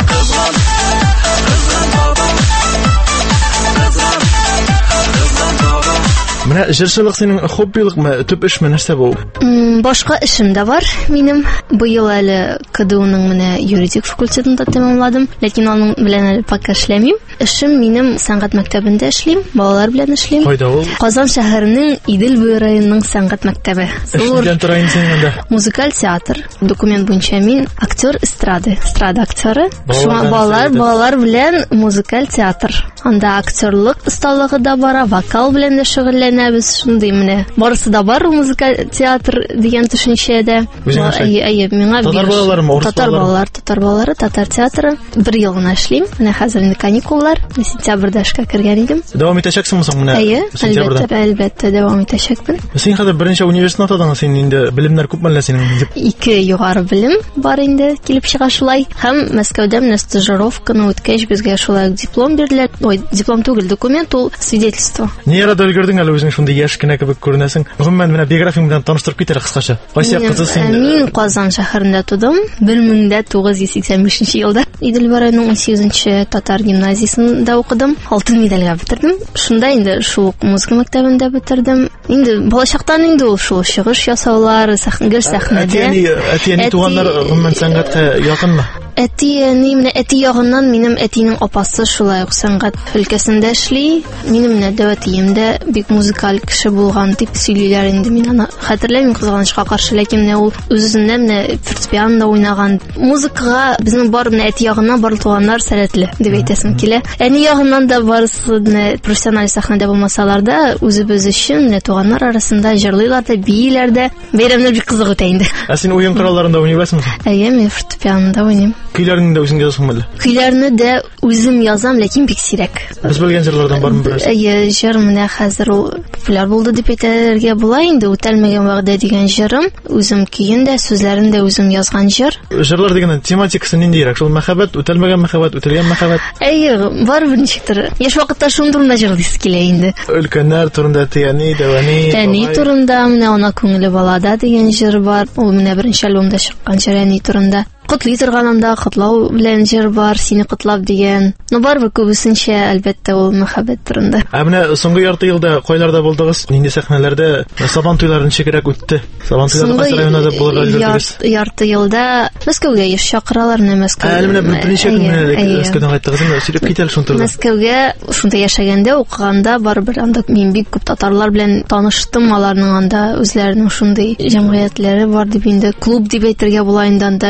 Менә җырчылык синең хоббилыкмы, төп эшме, нәрсә бу? Башка эшем дә бар минем. Быел әле КДУның менә юридик факультетында тәмамладым, ләкин аның белән әле пока эшләмим. Эшем минем сәнгать мәктәбендә эшлим, балалар белән эшлим. Кайда ул? Казан шәһәренең Идел-Буй районының сәнгать мәктәбе. Эшләгән торган син анда? Музыкаль театр. Документ буенча мин актер эстрады, эстрада актеры. Шуңа балалар, балалар белән музыкаль театр. Анда актерлык осталыгы да бар, вокал белән дә шөгыльләнәбез. Шундый менә барысы да бар музыкаль театр дигән төшенчәдә. Әйе, миңа татар балаларымы, татар балалар, татар балалары, татар театры. Бер ел гына эшлим. Менә хәзер инде каникуллар. Сентябрьдә эшкә кергән идем. Дәвам итәчәксеңме соң менә? Әйе, әлбәттә, әлбәттә дәвам итәчәкмен. Син хәзер беренче университетны атадың, син инде белемнәр күпме әллә синең? Ике югары белем бар инде, килеп чыга шулай. Һәм Мәскәүдә менә стажировканы үткәч безгә шулай диплом бирделәр. Ой, диплом түгел, документ, ул свидетельство. Ни ярада өлгердең әле үзең шундый яшь кенә кебек күренәсең? Гомумән менә биографияң белән таныштырып китер кыскача. Кайсы кызы син? Мин Казан шәһәрендә тудым, бер мең тугыз йөз сиксән бишенче елда. Идел-Буй районының он сигезенче татар гимназиясендә укыдым. Алтын медальгә бетердем. Шунда инде шул музыка мәктәбендә бетердем. Инде балачактан инде ул шул чыгыш ясаулар, сәхнәгә сәхнәдә. Әти, әти туганнар гомумән сәнгатькә якынмы? Әти, менә әти ягыннан минем әтинең апасы шулай ук сәнгать өлкәсендә эшли. Минем менә дәвәтием дә бик музыкаль кеше булган дип сөйлиләр инде. Мин аны хәтерләмим кызганычка каршы, ләкин менә ул үзеннән менә фортепиано уйнаган. Музыкага безнең бар менә әти ягыннан бар туганнар сәләтле дип әйтәсем килә. Әни ягыннан да барысы профессиональ сәхнәдә булмасалар да, үзебез өчен менә туганнар арасында җырлыйлар да, бийләр дә. Бәйрәмнәр бик кызык үтә инде. Ә син уен коралларында уйный беләсеңме? Әйе, мин фортепианода уйныйм. Көйләрне дә үзең язасыңмы әллә? Көйләрне дә үзем язам, ләкин бик сирәк. Без белгән җырлардан бармы бераз? Әйе, җыр менә хәзер ул популяр булды дип әйтергә була инде. Үтәлмәгән вәгъдә дигән җырым, үзем көен дә, сүзләрен дә үзем язган җыр. Җырлар дигән тематикасы ниндирәк? Шул мәхәббәт, үтәлмәгән мәхәббәт, үтәлгән мәхәббәт? Әйе, бар ничектер. Яшь вакытта шундый гына җырлыйсы килә инде. Өлкәннәр турында, тияни, дәвани. Әни турында, менә ана күңеле балада дигән җыр бар. Ул менә беренче альбомда чыккан җыр әни турында. Котлый торганында котлау белән җыр бар, сине котлап дигән. Ну барбы күбесенчә әлбәттә ул мәхәббәт турында. Ә менә соңгы ярты елда кайларда булдыгыз? Нинди сәхнәләрдә Сабан туйларын чигрәк үтте? Сабан туйлары кайсы районнарда булырга өлгердегез? Ярты елда Мәскәүгә еш чакыралар, менә Мәскәү. Әле менә берничә көн менә Мәскәүдән кайттыгыз, менә сөйләп китәл шун турыда. Мәскәүгә шунда яшәгәндә, укыганда барыбер анда мин бик күп татарлар белән таныштым, аларның анда үзләренең шундый җәмгыятьләре бар дип инде, клуб дип әйтергә була инде анда. Татарлар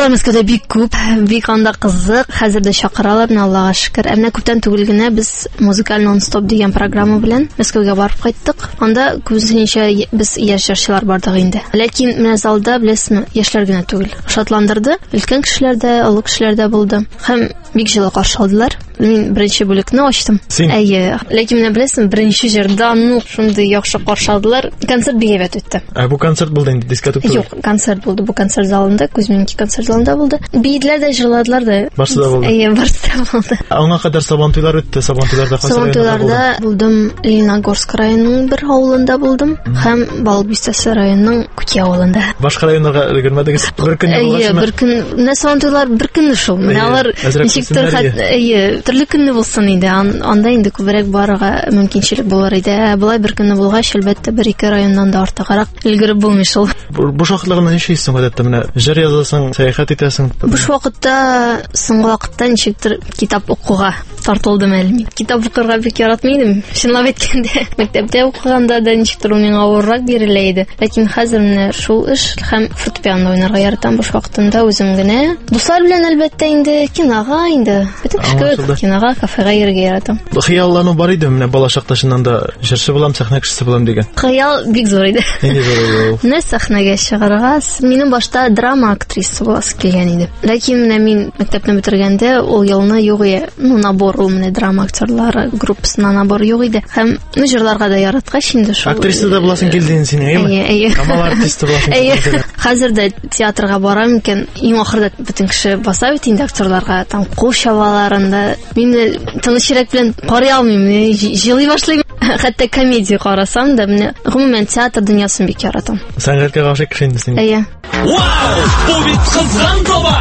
Балалар Мәскәүдә бик күп, бик анда кызык. Хәзер дә чакыралар, менә Аллага шөкер. Ә менә күптән түгел генә без музыкаль нон-стоп дигән программа белән Мәскәүгә барып кайттык. Анда күбесенчә без яшь җырчылар бардык инде. Ләкин менә залда беләсезме, яшьләр генә түгел. Шатландырды. Өлкән кешеләр дә, олы кешеләр дә булды. Һәм бик җылы каршы алдылар. Мин беренче бүлекне ачтым. Әйе, ләкин менә беләсезме, беренче җырда ну шундый яхшы каршы алдылар. Концерт бик әйбәт үтте. Ә бу концерт булды инде, дискотека түгел. Юк, концерт булды. Бу концерт залында, Кузьминки концерт залында булды. Биедләр дә, җырладылар да. Барсы да булды. Әйе, барсы да булды. Аңа кадәр Сабантуйлар үтте. Сабантуйларда кайсы Сабантуйларда булдым. Лениногорск районының бер авылында булдым. Һәм Балык бистәсе районының Күки авылында. Башка районнарга өлгермәдегез. Бер көн булгачмы? Әйе, бер көн. Менә Сабантуйлар бер көнне шул. Менә алар ничектер әйе, төрле көнне булсын инде. Анда инде күбрәк барырга мөмкинчелек булыр иде. Булай бер көнне булгач, әлбәттә бер-ике районнан да артыграк өлгереп булмый шул. Бу шахтлыгында ничәйсең гадәттә менә җыр язасың, сәяхәт итәсең. Буш вакытта, соңгы вакытта ничектер китап укуга тартылдым әле мин. Китап укырга бик яратмыйдым. Чынлап әйткәндә, мәктәптә укыганда да ничектер ул миңа авыррак бирелә иде. Ләкин хәзер менә шул эш һәм фортепиано уйнарга яратам буш вакытында үзем генә. Дуслар белән әлбәттә инде кинога инде. Бөтен кешегә кинога, кафега йөрергә яратам. Хыяллану бар иде менә бала чакташыннан да җырчы булам, сәхнә кешесе булам дигән. Хыял бик зур иде. Инде зур иде. Менә сәхнәгә чыгарга минем башта драма актриса буласы килгән иде. Ләкин менә мин мәктәпне бетергәндә ул елны юк иде. Ну набор ул менә драма актерлары группасына набор юк иде. Һәм ну җырларга да яраткач инде шул. Актриса да буласың килдең син, әйеме? Әйе, әйе. Камал артисты буласың. Әйе. Хәзер дә театрга барам икән, иң ахырда бөтен кеше баса бит инде актерларга, там кул чабаларында. Мин тынычрак белән карый алмыйм, җылый башлыйм. Хәтта комедия карасам да, менә гомумән театр дөньясын бик яратам. Сәнгатькә гашык кеше инде син. Әйе. Вау! Бу бит кызган тоба!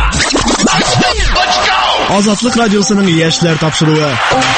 Азатлык радиосының яшьләр тапшыруы.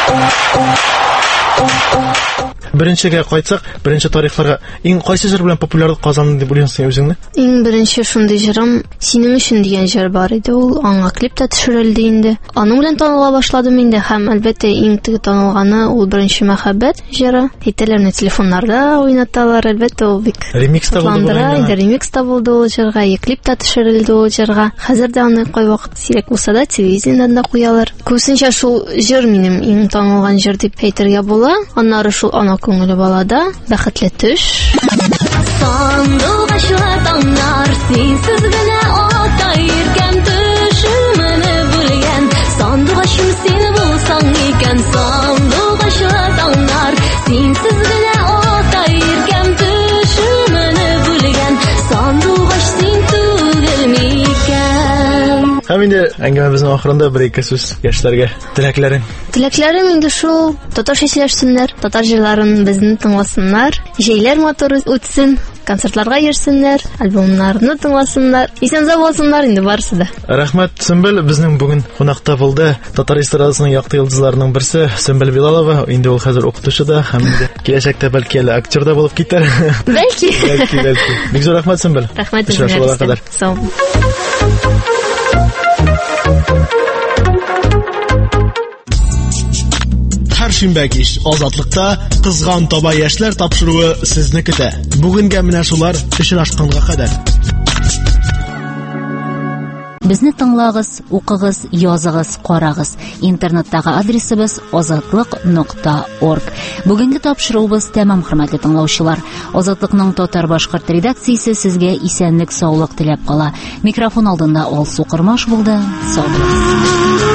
Беренчегә кайтсак, беренче тарихларга иң кайсы җыр белән популярлык казанды дип уйлыйсың үзеңне? Иң беренче шундый җырым "Синең өчен" дигән җыр бар иде. Ул аңа клип та төшерелде инде. Аның белән таныла башладым инде һәм әлбәттә иң теге танылганы ул беренче "Мәхәббәт" җыры. Әйтәләрне телефоннарда уйнаталар, әлбәттә ул бик ремикс та булды. Инде ремикс та булды ул җырга, клип та төшерелде ул җырга. Хәзер дә аны кайвакыт сирәк булса да телевизиядән да куялар. Күбесенчә шул җыр минем иң танылган җыр дип әйтергә була. Аннары шул ана күңеле балада, бәхетле төш. Сандугачлы таңнар, синсез генә ата иркәм төшемне бүлгән. Сандугачым син булсаң икән, сандугачлы таңнар, синсез генә ата иркәм төшемне бүлгән. Сандугач син түгел микән? Һәм инде әңгәмәбезнең ахырында бер-ике сүз яшьләргә теләкләрең. Теләкләрем инде шул: татарча сөйләшсеннәр, татар җырларын безне тыңласыннар, җәйләр матур үтсен, концертларга йөрсеннәр, альбомнарны тыңласыннар, исән-сау булсыннар инде барысы да. Рәхмәт, Сөмбел, безнең бүген кунакта булды. Татар эстрадасының якты йолдызларының берсе Сөмбел Билалова. Инде ул хәзер укытучы да һәм киләчәктә бәлки әле актер да булып китәр. Бәлки. Бәлки, бәлки. Бик зур рәхмәт, Сөмбел. Рәхмәт сезгә. Сау. Һәр кич Азатлыкта кызган таба яшьләр тапшыруы сезне көтә. Бүгенгә менә шулар очрашканга кадәр. Безне тыңлагыз, укыгыз, языгыз, карагыз. Интернеттагы адресыбыз азатлык нокта орг. Бүгенге тапшыруыбыз тәмам, хөрмәтле тыңлаучылар. Азатлыкның татар-башкорт редакциясе сезгә исәнлек, саулык теләп кала. Микрофон алдында Алсу Кырмаш булды. Сау булыгыз.